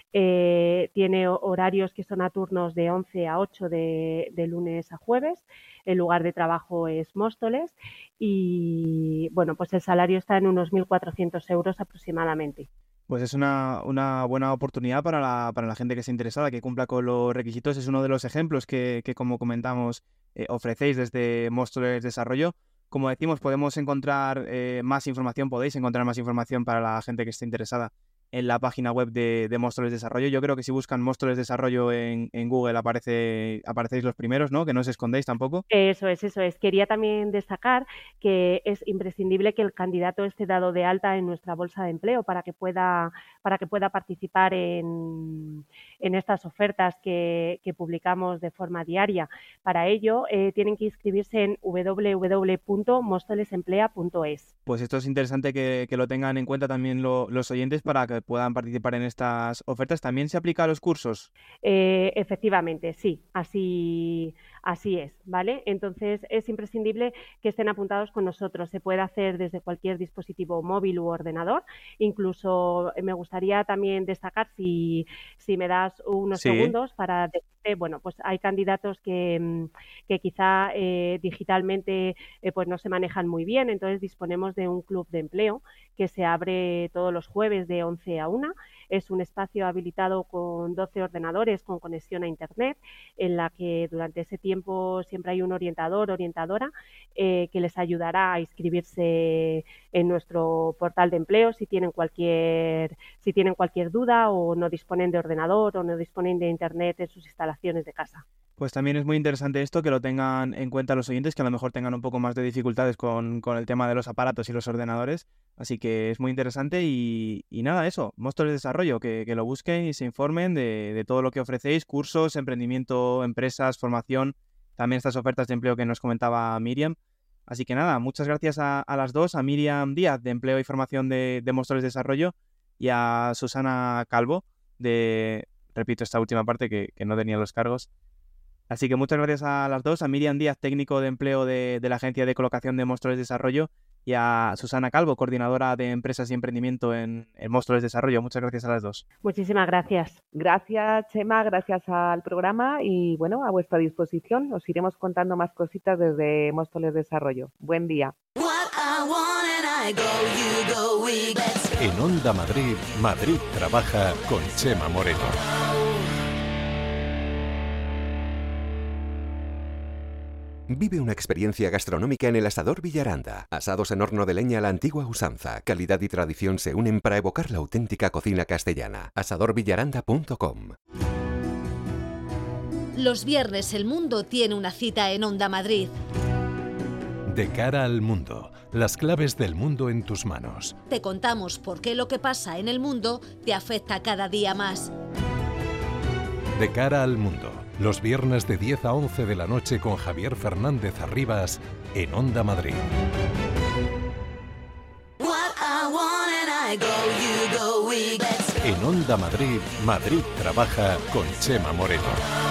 Eh, tiene horarios que son a turnos de once a ocho de, de lunes a jueves. El lugar de trabajo es Móstoles y bueno, pues el salario está en unos mil cuatrocientos euros aproximadamente. Pues es una, una buena oportunidad para la, para la gente que esté interesada, que cumpla con los requisitos. Es uno de los ejemplos que, que como comentamos, eh, ofrecéis desde Móstoles Desarrollo. Como decimos, podemos encontrar eh, más información, podéis encontrar más información para la gente que esté interesada en la página web de, de Móstoles Desarrollo. Yo creo que si buscan Móstoles Desarrollo en, en Google aparece, aparecéis los primeros, ¿no? Que no os escondéis tampoco. Eso es, eso es. Quería también destacar que es imprescindible que el candidato esté dado de alta en nuestra bolsa de empleo para que pueda, para que pueda participar en, en estas ofertas que, que publicamos de forma diaria. Para ello, eh, tienen que inscribirse en w w w punto mostolesemplea punto es. Pues esto es interesante que, que lo tengan en cuenta también lo, los oyentes para que puedan participar en estas ofertas. ¿También se aplica a los cursos? Eh, efectivamente, sí, así, así es, ¿vale? Entonces es imprescindible que estén apuntados con nosotros. Se puede hacer desde cualquier dispositivo móvil u ordenador. Incluso me gustaría también destacar, si, si me das unos Sí. segundos para decirte, bueno, pues hay candidatos que, que quizá eh, digitalmente eh, pues no se manejan muy bien, entonces disponemos de un club de empleo que se abre todos los jueves de once a una. Es un espacio habilitado con doce ordenadores con conexión a Internet, en la que durante ese tiempo siempre hay un orientador o orientadora eh, que les ayudará a inscribirse en nuestro portal de empleo si tienen cualquier, si tienen cualquier duda o no disponen de ordenador o no disponen de Internet en sus instalaciones de casa. Pues también es muy interesante esto, que lo tengan en cuenta los oyentes, que a lo mejor tengan un poco más de dificultades con, con el tema de los aparatos y los ordenadores. Así que es muy interesante y, y nada, eso, Móstoles Desarrollo, que, que lo busquen y se informen de, de todo lo que ofrecéis, cursos, emprendimiento, empresas, formación, también estas ofertas de empleo que nos comentaba Miriam. Así que nada, muchas gracias a, a las dos, a Miriam Díaz de Empleo y Formación de, de Móstoles Desarrollo y a Susana Calvo de, repito esta última parte que, que no tenía los cargos. Así que muchas gracias a las dos, a Miriam Díaz, técnico de empleo de, de la agencia de colocación de Móstoles Desarrollo, y a Susana Calvo, coordinadora de Empresas y Emprendimiento en, en Móstoles Desarrollo. Muchas gracias a las dos. Muchísimas gracias. Gracias, Chema, gracias al programa y, bueno, a vuestra disposición. Os iremos contando más cositas desde Móstoles Desarrollo. Buen día. En Onda Madrid, Madrid trabaja con Chema Moreno. Vive una experiencia gastronómica en el Asador Villaranda. Asados en horno de leña a la antigua usanza. Calidad y tradición se unen para evocar la auténtica cocina castellana. asador villaranda punto com. Los viernes el mundo tiene una cita en Onda Madrid. De cara al mundo. Las claves del mundo en tus manos. Te contamos por qué lo que pasa en el mundo te afecta cada día más. De cara al mundo. Los viernes de diez a once de la noche con Javier Fernández Arribas en Onda Madrid. En Onda Madrid, Madrid trabaja con Chema Moreno.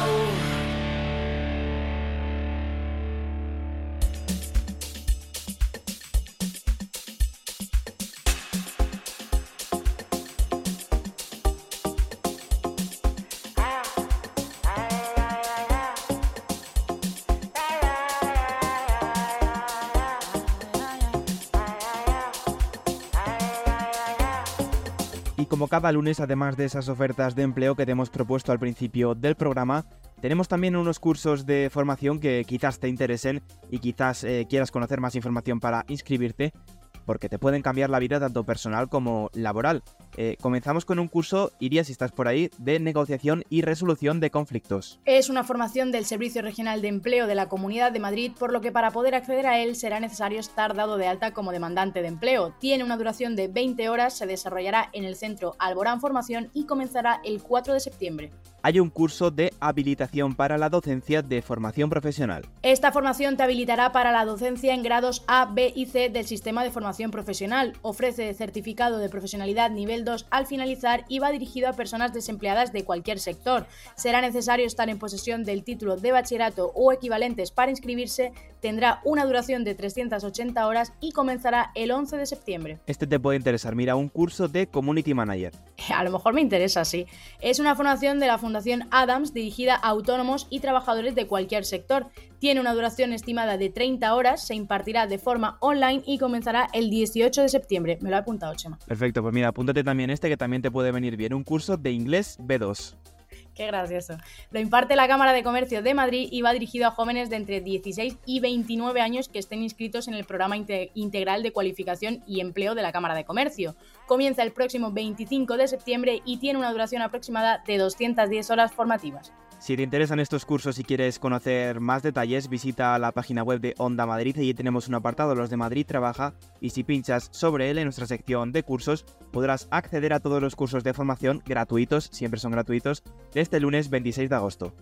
Y como cada lunes, además de esas ofertas de empleo que te hemos propuesto al principio del programa, tenemos también unos cursos de formación que quizás te interesen y quizás eh, quieras conocer más información para inscribirte, porque te pueden cambiar la vida tanto personal como laboral. Eh, comenzamos con un curso, Iria, si estás por ahí, de negociación y resolución de conflictos. Es una formación del Servicio Regional de Empleo de la Comunidad de Madrid, por lo que para poder acceder a él será necesario estar dado de alta como demandante de empleo. Tiene una duración de veinte horas, se desarrollará en el Centro Alborán Formación y comenzará el cuatro de septiembre. Hay un curso de habilitación para la docencia de formación profesional. Esta formación te habilitará para la docencia en grados A, B y C del sistema de formación profesional. Ofrece certificado de profesionalidad nivel dos al finalizar y va dirigido a personas desempleadas de cualquier sector. Será necesario estar en posesión del título de bachillerato o equivalentes para inscribirse. Tendrá una duración de trescientas ochenta horas y comenzará el once de septiembre. Este te puede interesar. Mira, un curso de Community Manager. A lo mejor me interesa, sí. Es una formación de la Fundación Adams dirigida a autónomos y trabajadores de cualquier sector. Tiene una duración estimada de treinta horas, se impartirá de forma online y comenzará el dieciocho de septiembre. Me lo he apuntado, Chema. Perfecto, pues mira, apúntate también este que también te puede venir bien. Un curso de inglés B dos. Qué gracioso. Lo imparte la Cámara de Comercio de Madrid y va dirigido a jóvenes de entre dieciséis y veintinueve años que estén inscritos en el programa integral de cualificación y empleo de la Cámara de Comercio. Comienza el próximo veinticinco de septiembre y tiene una duración aproximada de doscientas diez horas formativas. Si te interesan estos cursos y quieres conocer más detalles, visita la página web de Onda Madrid. Allí tenemos un apartado, Los de Madrid Trabaja, y si pinchas sobre él en nuestra sección de cursos, podrás acceder a todos los cursos de formación gratuitos, siempre son gratuitos, de este lunes veintiséis de agosto.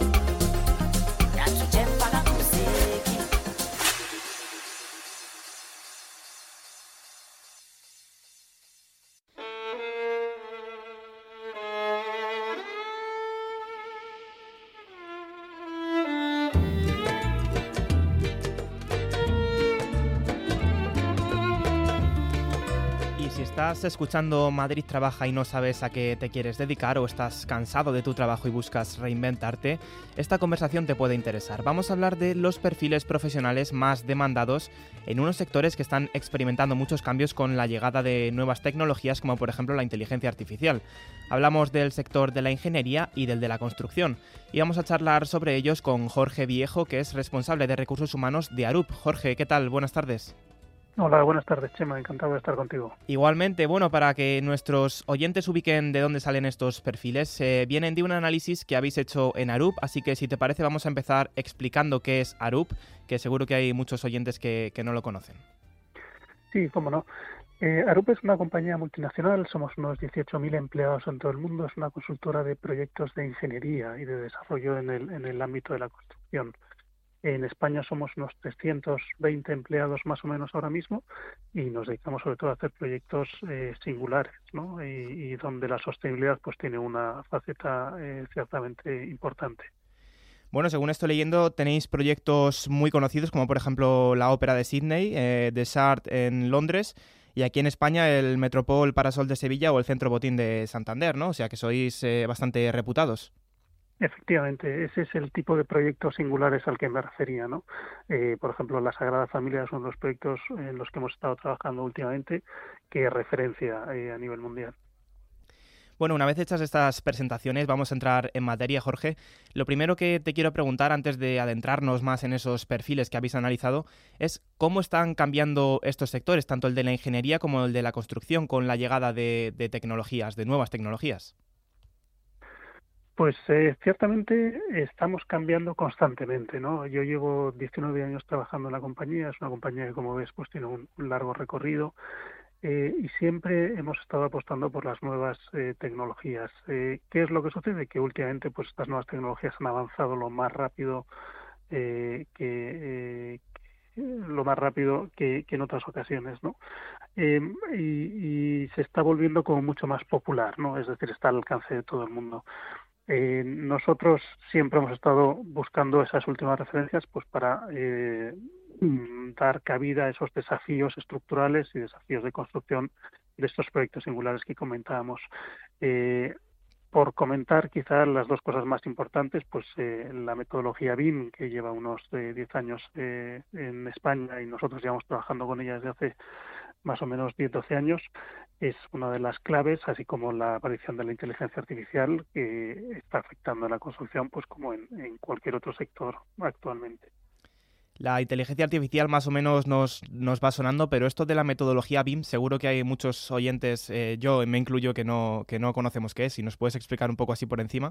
Si estás escuchando Madrid Trabaja y no sabes a qué te quieres dedicar o estás cansado de tu trabajo y buscas reinventarte, esta conversación te puede interesar. Vamos a hablar de los perfiles profesionales más demandados en unos sectores que están experimentando muchos cambios con la llegada de nuevas tecnologías como por ejemplo la inteligencia artificial. Hablamos del sector de la ingeniería y del de la construcción y vamos a charlar sobre ellos con Jorge Viejo, que es responsable de recursos humanos de Arup. Jorge, ¿qué tal? Buenas tardes. Hola, buenas tardes, Chema. Encantado de estar contigo. Igualmente, bueno, para que nuestros oyentes ubiquen de dónde salen estos perfiles, eh, vienen de un análisis que habéis hecho en Arup, así que si te parece vamos a empezar explicando qué es Arup, que seguro que hay muchos oyentes que, que no lo conocen. Sí, cómo no. Eh, Arup es una compañía multinacional, somos unos dieciocho mil empleados en todo el mundo, es una consultora de proyectos de ingeniería y de desarrollo en el, en el ámbito de la construcción. En España somos unos trescientos veinte empleados más o menos ahora mismo y nos dedicamos sobre todo a hacer proyectos eh, singulares, ¿no? Y, y donde la sostenibilidad pues tiene una faceta eh, ciertamente importante. Bueno, según estoy leyendo, tenéis proyectos muy conocidos, como por ejemplo la Ópera de Sydney, eh, The Shard en Londres, y aquí en España el Metropol Parasol de Sevilla o el Centro Botín de Santander, ¿no? O sea que sois eh, bastante reputados. Efectivamente, ese es el tipo de proyectos singulares al que me refería, ¿no? Eh, por ejemplo, la Sagrada Familia son los proyectos en los que hemos estado trabajando últimamente, que es referencia eh, a nivel mundial. Bueno, una vez hechas estas presentaciones, vamos a entrar en materia, Jorge. Lo primero que te quiero preguntar, antes de adentrarnos más en esos perfiles que habéis analizado, es cómo están cambiando estos sectores, tanto el de la ingeniería como el de la construcción, con la llegada de, de tecnologías, de nuevas tecnologías. Pues eh, ciertamente estamos cambiando constantemente, ¿no? Yo llevo diecinueve años trabajando en la compañía, es una compañía que, como ves, pues tiene un, un largo recorrido. Eh, y siempre hemos estado apostando por las nuevas eh, tecnologías. Eh, ¿Qué es lo que sucede? Que últimamente pues estas nuevas tecnologías han avanzado lo más rápido eh, que eh, lo más rápido que, que en otras ocasiones, ¿no? Eh, y, y se está volviendo como mucho más popular, ¿no? Es decir, está al alcance de todo el mundo. Eh, nosotros siempre hemos estado buscando esas últimas referencias pues para eh, dar cabida a esos desafíos estructurales y desafíos de construcción de estos proyectos singulares que comentábamos. Eh, por comentar quizás las dos cosas más importantes, pues eh, la metodología B I M, que lleva unos eh, diez años eh, en España y nosotros llevamos trabajando con ella desde hace más o menos diez doce años, es una de las claves, así como la aparición de la inteligencia artificial, que está afectando a la construcción pues como en, en cualquier otro sector actualmente. La inteligencia artificial más o menos nos, nos va sonando, pero esto de la metodología B I M, seguro que hay muchos oyentes, eh, yo me incluyo, que no, que no conocemos qué es. Si nos puedes explicar un poco así por encima.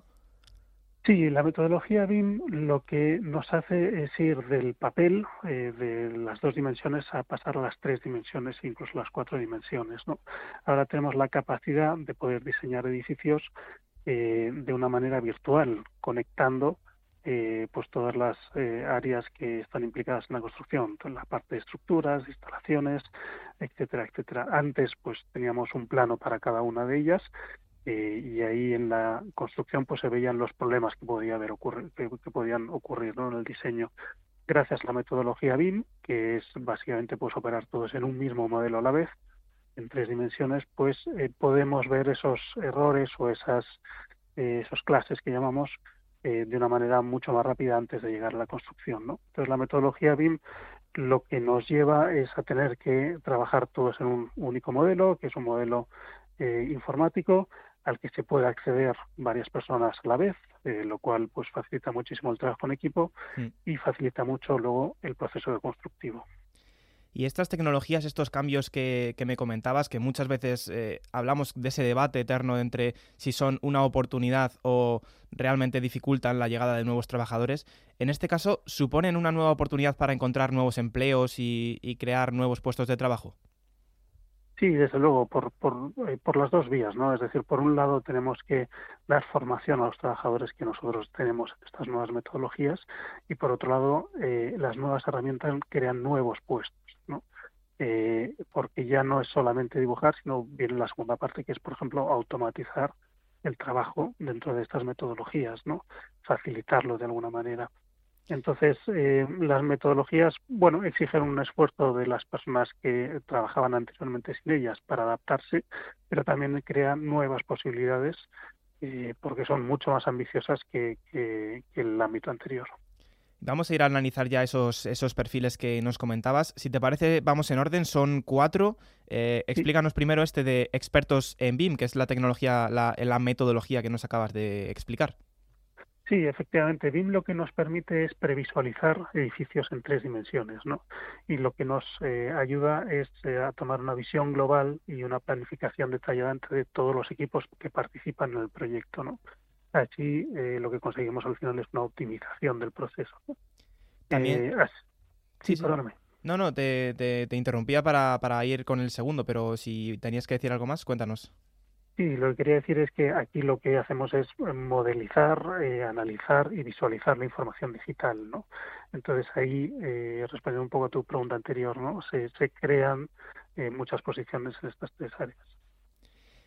Sí, la metodología B I M lo que nos hace es ir del papel, eh, de las dos dimensiones, a pasar a las tres dimensiones e incluso las cuatro dimensiones, ¿no? Ahora tenemos la capacidad de poder diseñar edificios eh, de una manera virtual, conectando eh, pues todas las eh, áreas que están implicadas en la construcción, en la parte de estructuras, instalaciones, etcétera, etcétera. Antes pues teníamos un plano para cada una de ellas. Eh, y ahí en la construcción pues se veían los problemas que podía haber ocurri- que, que podían ocurrir, ¿no?, en el diseño. Gracias a la metodología B I M, que es básicamente pues operar todos en un mismo modelo a la vez, en tres dimensiones, pues eh, podemos ver esos errores o esas eh, esos clases que llamamos eh, de una manera mucho más rápida antes de llegar a la construcción, ¿no? Entonces la metodología B I M lo que nos lleva es a tener que trabajar todos en un único modelo, que es un modelo eh, informático, al que se puede acceder varias personas a la vez, eh, lo cual pues facilita muchísimo el trabajo en equipo sí. y facilita mucho luego el proceso de constructivo. Y estas tecnologías, estos cambios que, que me comentabas, que muchas veces eh, hablamos de ese debate eterno entre si son una oportunidad o realmente dificultan la llegada de nuevos trabajadores, en este caso, ¿suponen una nueva oportunidad para encontrar nuevos empleos y, y crear nuevos puestos de trabajo? Sí, desde luego, por, por, eh, por las dos vías, ¿no? Es decir, por un lado tenemos que dar formación a los trabajadores que nosotros tenemos en estas nuevas metodologías y por otro lado eh, las nuevas herramientas crean nuevos puestos, ¿no? Eh, porque ya no es solamente dibujar, sino viene la segunda parte, que es, por ejemplo, automatizar el trabajo dentro de estas metodologías, ¿no? Facilitarlo de alguna manera. Entonces, eh, las metodologías, bueno, exigen un esfuerzo de las personas que trabajaban anteriormente sin ellas para adaptarse, pero también crean nuevas posibilidades eh, porque son mucho más ambiciosas que, que, que el ámbito anterior. Vamos a ir a analizar ya esos, esos perfiles que nos comentabas. Si te parece, vamos en orden, son cuatro. Eh, explícanos sí. primero este de expertos en B I M, que es la tecnología, la, la metodología que nos acabas de explicar. Sí, efectivamente, B I M lo que nos permite es previsualizar edificios en tres dimensiones, ¿no? Y lo que nos eh, ayuda es eh, a tomar una visión global y una planificación detallada entre todos los equipos que participan en el proyecto, ¿no? Así eh, lo que conseguimos al final es una optimización del proceso, ¿no? También. Eh, así... Sí, sí, sí. perdóname. No, no, te, te, te interrumpía para, para ir con el segundo, pero si tenías que decir algo más, cuéntanos. Sí, lo que quería decir es que aquí lo que hacemos es modelizar, eh, analizar y visualizar la información digital, ¿no? Entonces ahí, eh, respondiendo un poco a tu pregunta anterior, ¿no? Se, se crean eh, muchas posiciones en estas tres áreas.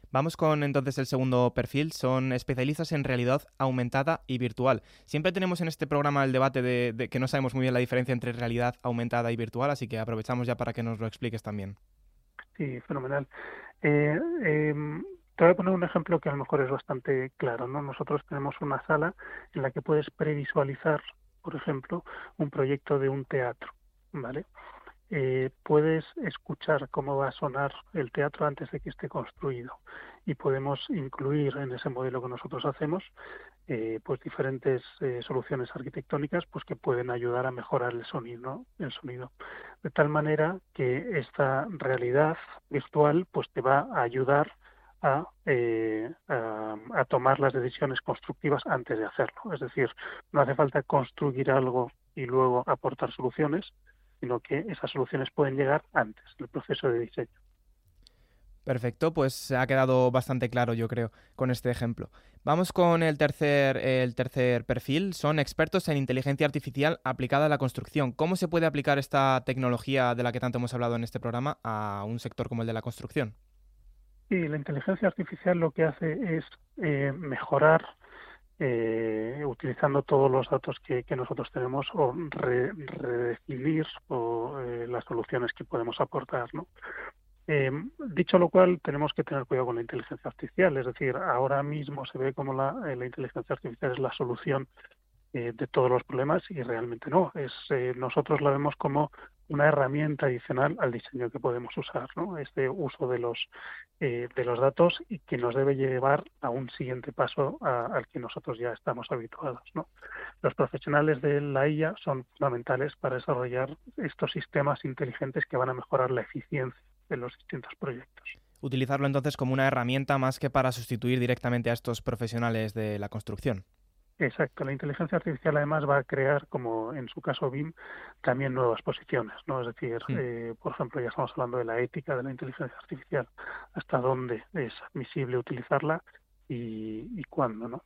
Vamos con entonces el segundo perfil, son especialistas en realidad aumentada y virtual. Siempre tenemos en este programa el debate de, de que no sabemos muy bien la diferencia entre realidad aumentada y virtual, así que aprovechamos ya para que nos lo expliques también. Sí, fenomenal. Eh, eh, te voy a poner un ejemplo que a lo mejor es bastante claro, ¿no? Nosotros tenemos una sala en la que puedes previsualizar, por ejemplo, un proyecto de un teatro, ¿vale? Eh, puedes escuchar cómo va a sonar el teatro antes de que esté construido y podemos incluir en ese modelo que nosotros hacemos eh, pues diferentes eh, soluciones arquitectónicas pues que pueden ayudar a mejorar el sonido, ¿no? el sonido de tal manera que esta realidad virtual pues te va a ayudar a, eh, a, a tomar las decisiones constructivas antes de hacerlo. Es decir, no hace falta construir algo y luego aportar soluciones, sino que esas soluciones pueden llegar antes del proceso de diseño. Perfecto, pues se ha quedado bastante claro, yo creo, con este ejemplo. Vamos con el tercer, el tercer perfil. Son expertos en inteligencia artificial aplicada a la construcción. ¿Cómo se puede aplicar esta tecnología de la que tanto hemos hablado en este programa a un sector como el de la construcción? Sí, la inteligencia artificial lo que hace es eh, mejorar Eh, utilizando todos los datos que, que nosotros tenemos o re, redefinir o, eh, las soluciones que podemos aportar, ¿no? Eh, dicho lo cual, tenemos que tener cuidado con la inteligencia artificial, es decir, ahora mismo se ve como la, eh, la inteligencia artificial es la solución eh, de todos los problemas y realmente no. Es eh, nosotros la vemos como una herramienta adicional al diseño que podemos usar, ¿no? Este uso de los eh, de los datos y que nos debe llevar a un siguiente paso a, al que nosotros ya estamos habituados, ¿no? Los profesionales de la I A son fundamentales para desarrollar estos sistemas inteligentes que van a mejorar la eficiencia de los distintos proyectos. Utilizarlo entonces como una herramienta más que para sustituir directamente a estos profesionales de la construcción. Exacto, la inteligencia artificial además va a crear, como en su caso B I M, también nuevas posiciones, ¿no? Es decir, sí. eh, por ejemplo, ya estamos hablando de la ética de la inteligencia artificial, hasta dónde es admisible utilizarla y, y cuándo, ¿no?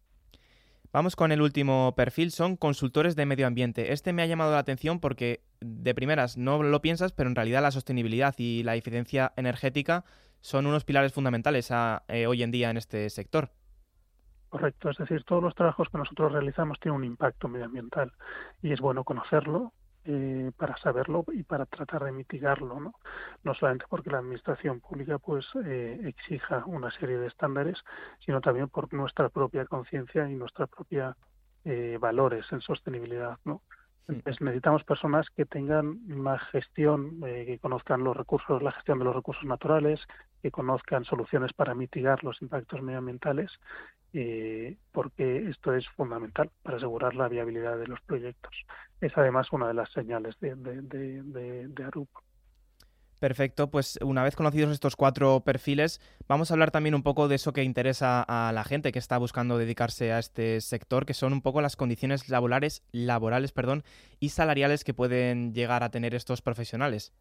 Vamos con el último perfil, son consultores de medio ambiente. Este me ha llamado la atención porque de primeras no lo piensas, pero en realidad la sostenibilidad y la eficiencia energética son unos pilares fundamentales a, eh, hoy en día en este sector. Correcto, es decir, todos los trabajos que nosotros realizamos tienen un impacto medioambiental y es bueno conocerlo eh, para saberlo y para tratar de mitigarlo, ¿no? No solamente porque la administración pública pues eh, exija una serie de estándares, sino también por nuestra propia conciencia y nuestra propia eh, valores en sostenibilidad, ¿no? Entonces necesitamos personas que tengan una gestión, eh, que conozcan los recursos, la gestión de los recursos naturales, que conozcan soluciones para mitigar los impactos medioambientales, eh, porque esto es fundamental para asegurar la viabilidad de los proyectos. Es además una de las señales de, de, de, de, de Arup. Perfecto, pues una vez conocidos estos cuatro perfiles, vamos a hablar también un poco de eso que interesa a la gente que está buscando dedicarse a este sector, que son un poco las condiciones laborales, laborales, perdón, y salariales que pueden llegar a tener estos profesionales.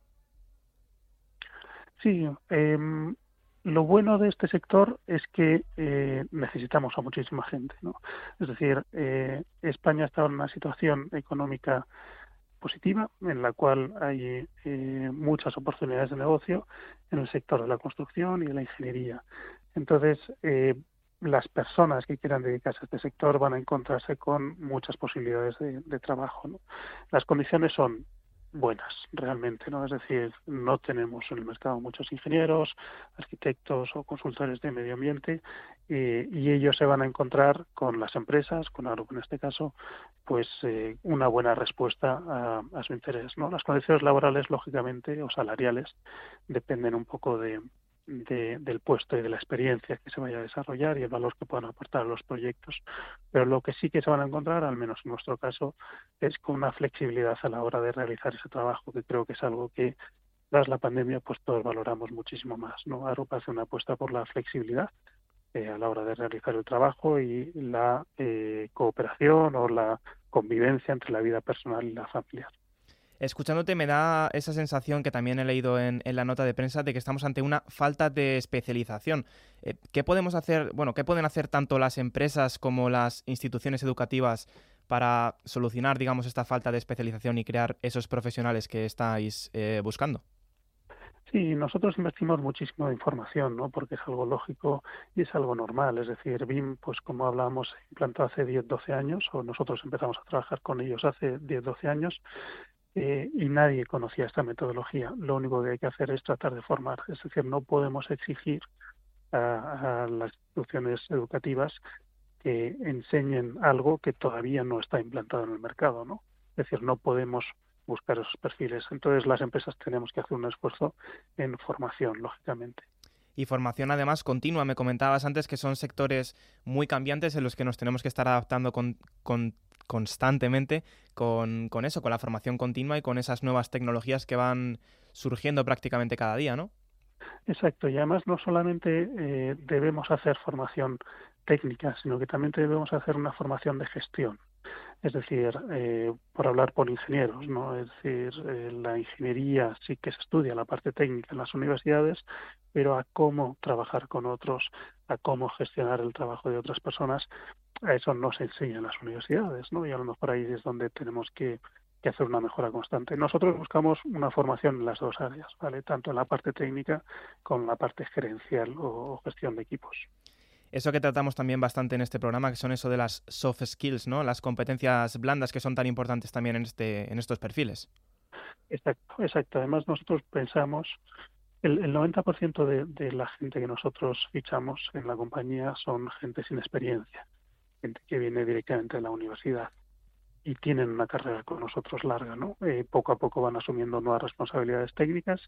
Sí, eh, lo bueno de este sector es que eh, necesitamos a muchísima gente, ¿no? Es decir, eh, España está en una situación económica positiva, en la cual hay eh, muchas oportunidades de negocio en el sector de la construcción y de la ingeniería. Entonces, eh, las personas que quieran dedicarse a este sector van a encontrarse con muchas posibilidades de, de trabajo, ¿no? Las condiciones son buenas, realmente, ¿no? Es decir, no tenemos en el mercado muchos ingenieros, arquitectos o consultores de medio ambiente eh, y ellos se van a encontrar con las empresas, con Arup en este caso, pues eh, una buena respuesta a, a su interés, ¿no? Las condiciones laborales, lógicamente, o salariales, dependen un poco de, de, del puesto y de la experiencia que se vaya a desarrollar y el valor que puedan aportar a los proyectos. Pero lo que sí que se van a encontrar, al menos en nuestro caso, es con una flexibilidad a la hora de realizar ese trabajo, que creo que es algo que tras la pandemia pues todos valoramos muchísimo más, ¿no? Arup hace una apuesta por la flexibilidad eh, a la hora de realizar el trabajo y la eh, cooperación o la convivencia entre la vida personal y la familiar. Escuchándote me da esa sensación que también he leído en, en la nota de prensa de que estamos ante una falta de especialización. Eh, ¿Qué podemos hacer, bueno, qué pueden hacer tanto las empresas como las instituciones educativas para solucionar, digamos, esta falta de especialización y crear esos profesionales que estáis eh, buscando? Sí, nosotros invertimos muchísimo en información, ¿no? Porque es algo lógico y es algo normal. Es decir, B I M, pues como hablábamos, se implantó hace diez, doce años, o nosotros empezamos a trabajar con ellos hace diez, doce años, eh, y nadie conocía esta metodología. Lo único que hay que hacer es tratar de formar. Es decir, no podemos exigir a, a las instituciones educativas que enseñen algo que todavía no está implantado en el mercado, ¿no? Es decir, no podemos buscar esos perfiles. Entonces las empresas tenemos que hacer un esfuerzo en formación, lógicamente. Y formación además continua. Me comentabas antes que son sectores muy cambiantes en los que nos tenemos que estar adaptando con, con, constantemente con, con eso, con la formación continua y con esas nuevas tecnologías que van surgiendo prácticamente cada día, ¿no? Exacto, y además no solamente eh, debemos hacer formación técnica, sino que también debemos hacer una formación de gestión. Es decir, eh, por hablar por ingenieros, ¿no? Es decir, eh, la ingeniería sí que se estudia la parte técnica en las universidades, pero a cómo trabajar con otros, a cómo gestionar el trabajo de otras personas, a eso no se enseña en las universidades, ¿no? Y a lo mejor ahí es donde tenemos que, que hacer una mejora constante. Nosotros buscamos una formación en las dos áreas, ¿vale? Tanto en la parte técnica como en la parte gerencial o, o gestión de equipos. Eso que tratamos también bastante en este programa, que son eso de las soft skills, ¿no? Las competencias blandas que son tan importantes también en este en estos perfiles. Exacto, exacto. Además nosotros pensamos, el, el noventa por ciento de, de la gente que nosotros fichamos en la compañía son gente sin experiencia, gente que viene directamente de la universidad y tienen una carrera con nosotros larga, ¿no? Eh, poco a poco van asumiendo nuevas responsabilidades técnicas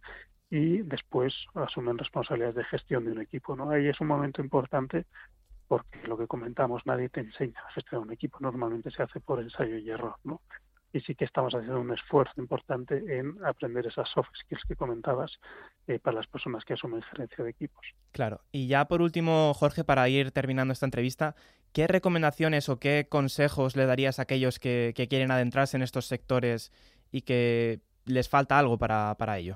y después asumen responsabilidades de gestión de un equipo, ¿no? Ahí es un momento importante porque lo que comentamos, nadie te enseña a gestionar un equipo, normalmente se hace por ensayo y error, ¿no? Y sí que estamos haciendo un esfuerzo importante en aprender esas soft skills que comentabas eh, para las personas que asumen gerencia de equipos. Claro. Y ya por último, Jorge, para ir terminando esta entrevista, ¿qué recomendaciones o qué consejos le darías a aquellos que, que quieren adentrarse en estos sectores y que les falta algo para, para ello?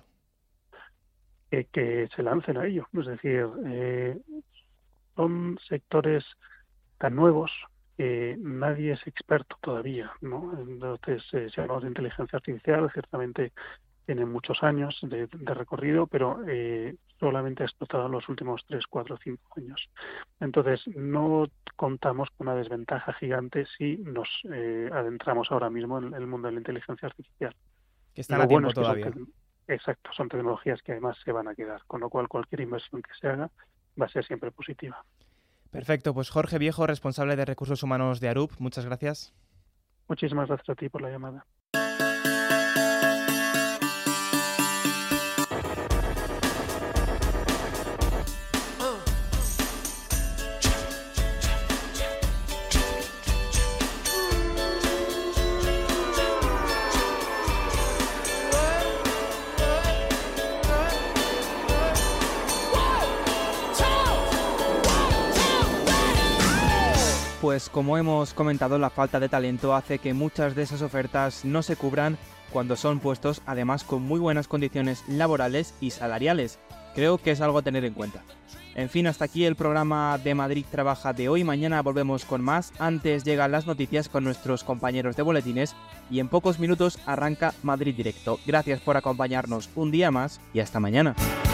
Que, que se lancen a ello. Es decir, eh, son sectores tan nuevos que nadie es experto todavía, ¿no? Entonces, eh, si hablamos de inteligencia artificial, ciertamente tiene muchos años de, de recorrido, pero eh, solamente ha explotado en los últimos tres, cuatro, cinco años. Entonces, no contamos con una desventaja gigante si nos eh, adentramos ahora mismo en el mundo de la inteligencia artificial. Que están a tiempo todavía. Son te- exacto, son tecnologías que además se van a quedar, con lo cual cualquier inversión que se haga va a ser siempre positiva. Perfecto, pues Jorge Viejo, responsable de Recursos Humanos de Arup, muchas gracias. Muchísimas gracias a ti por la llamada. Pues como hemos comentado, la falta de talento hace que muchas de esas ofertas no se cubran cuando son puestos además con muy buenas condiciones laborales y salariales. Creo que es algo a tener en cuenta. En fin, hasta aquí el programa de Madrid Trabaja de hoy. Mañana volvemos con más. Antes llegan las noticias con nuestros compañeros de boletines y en pocos minutos arranca Madrid Directo. Gracias por acompañarnos un día más y hasta mañana.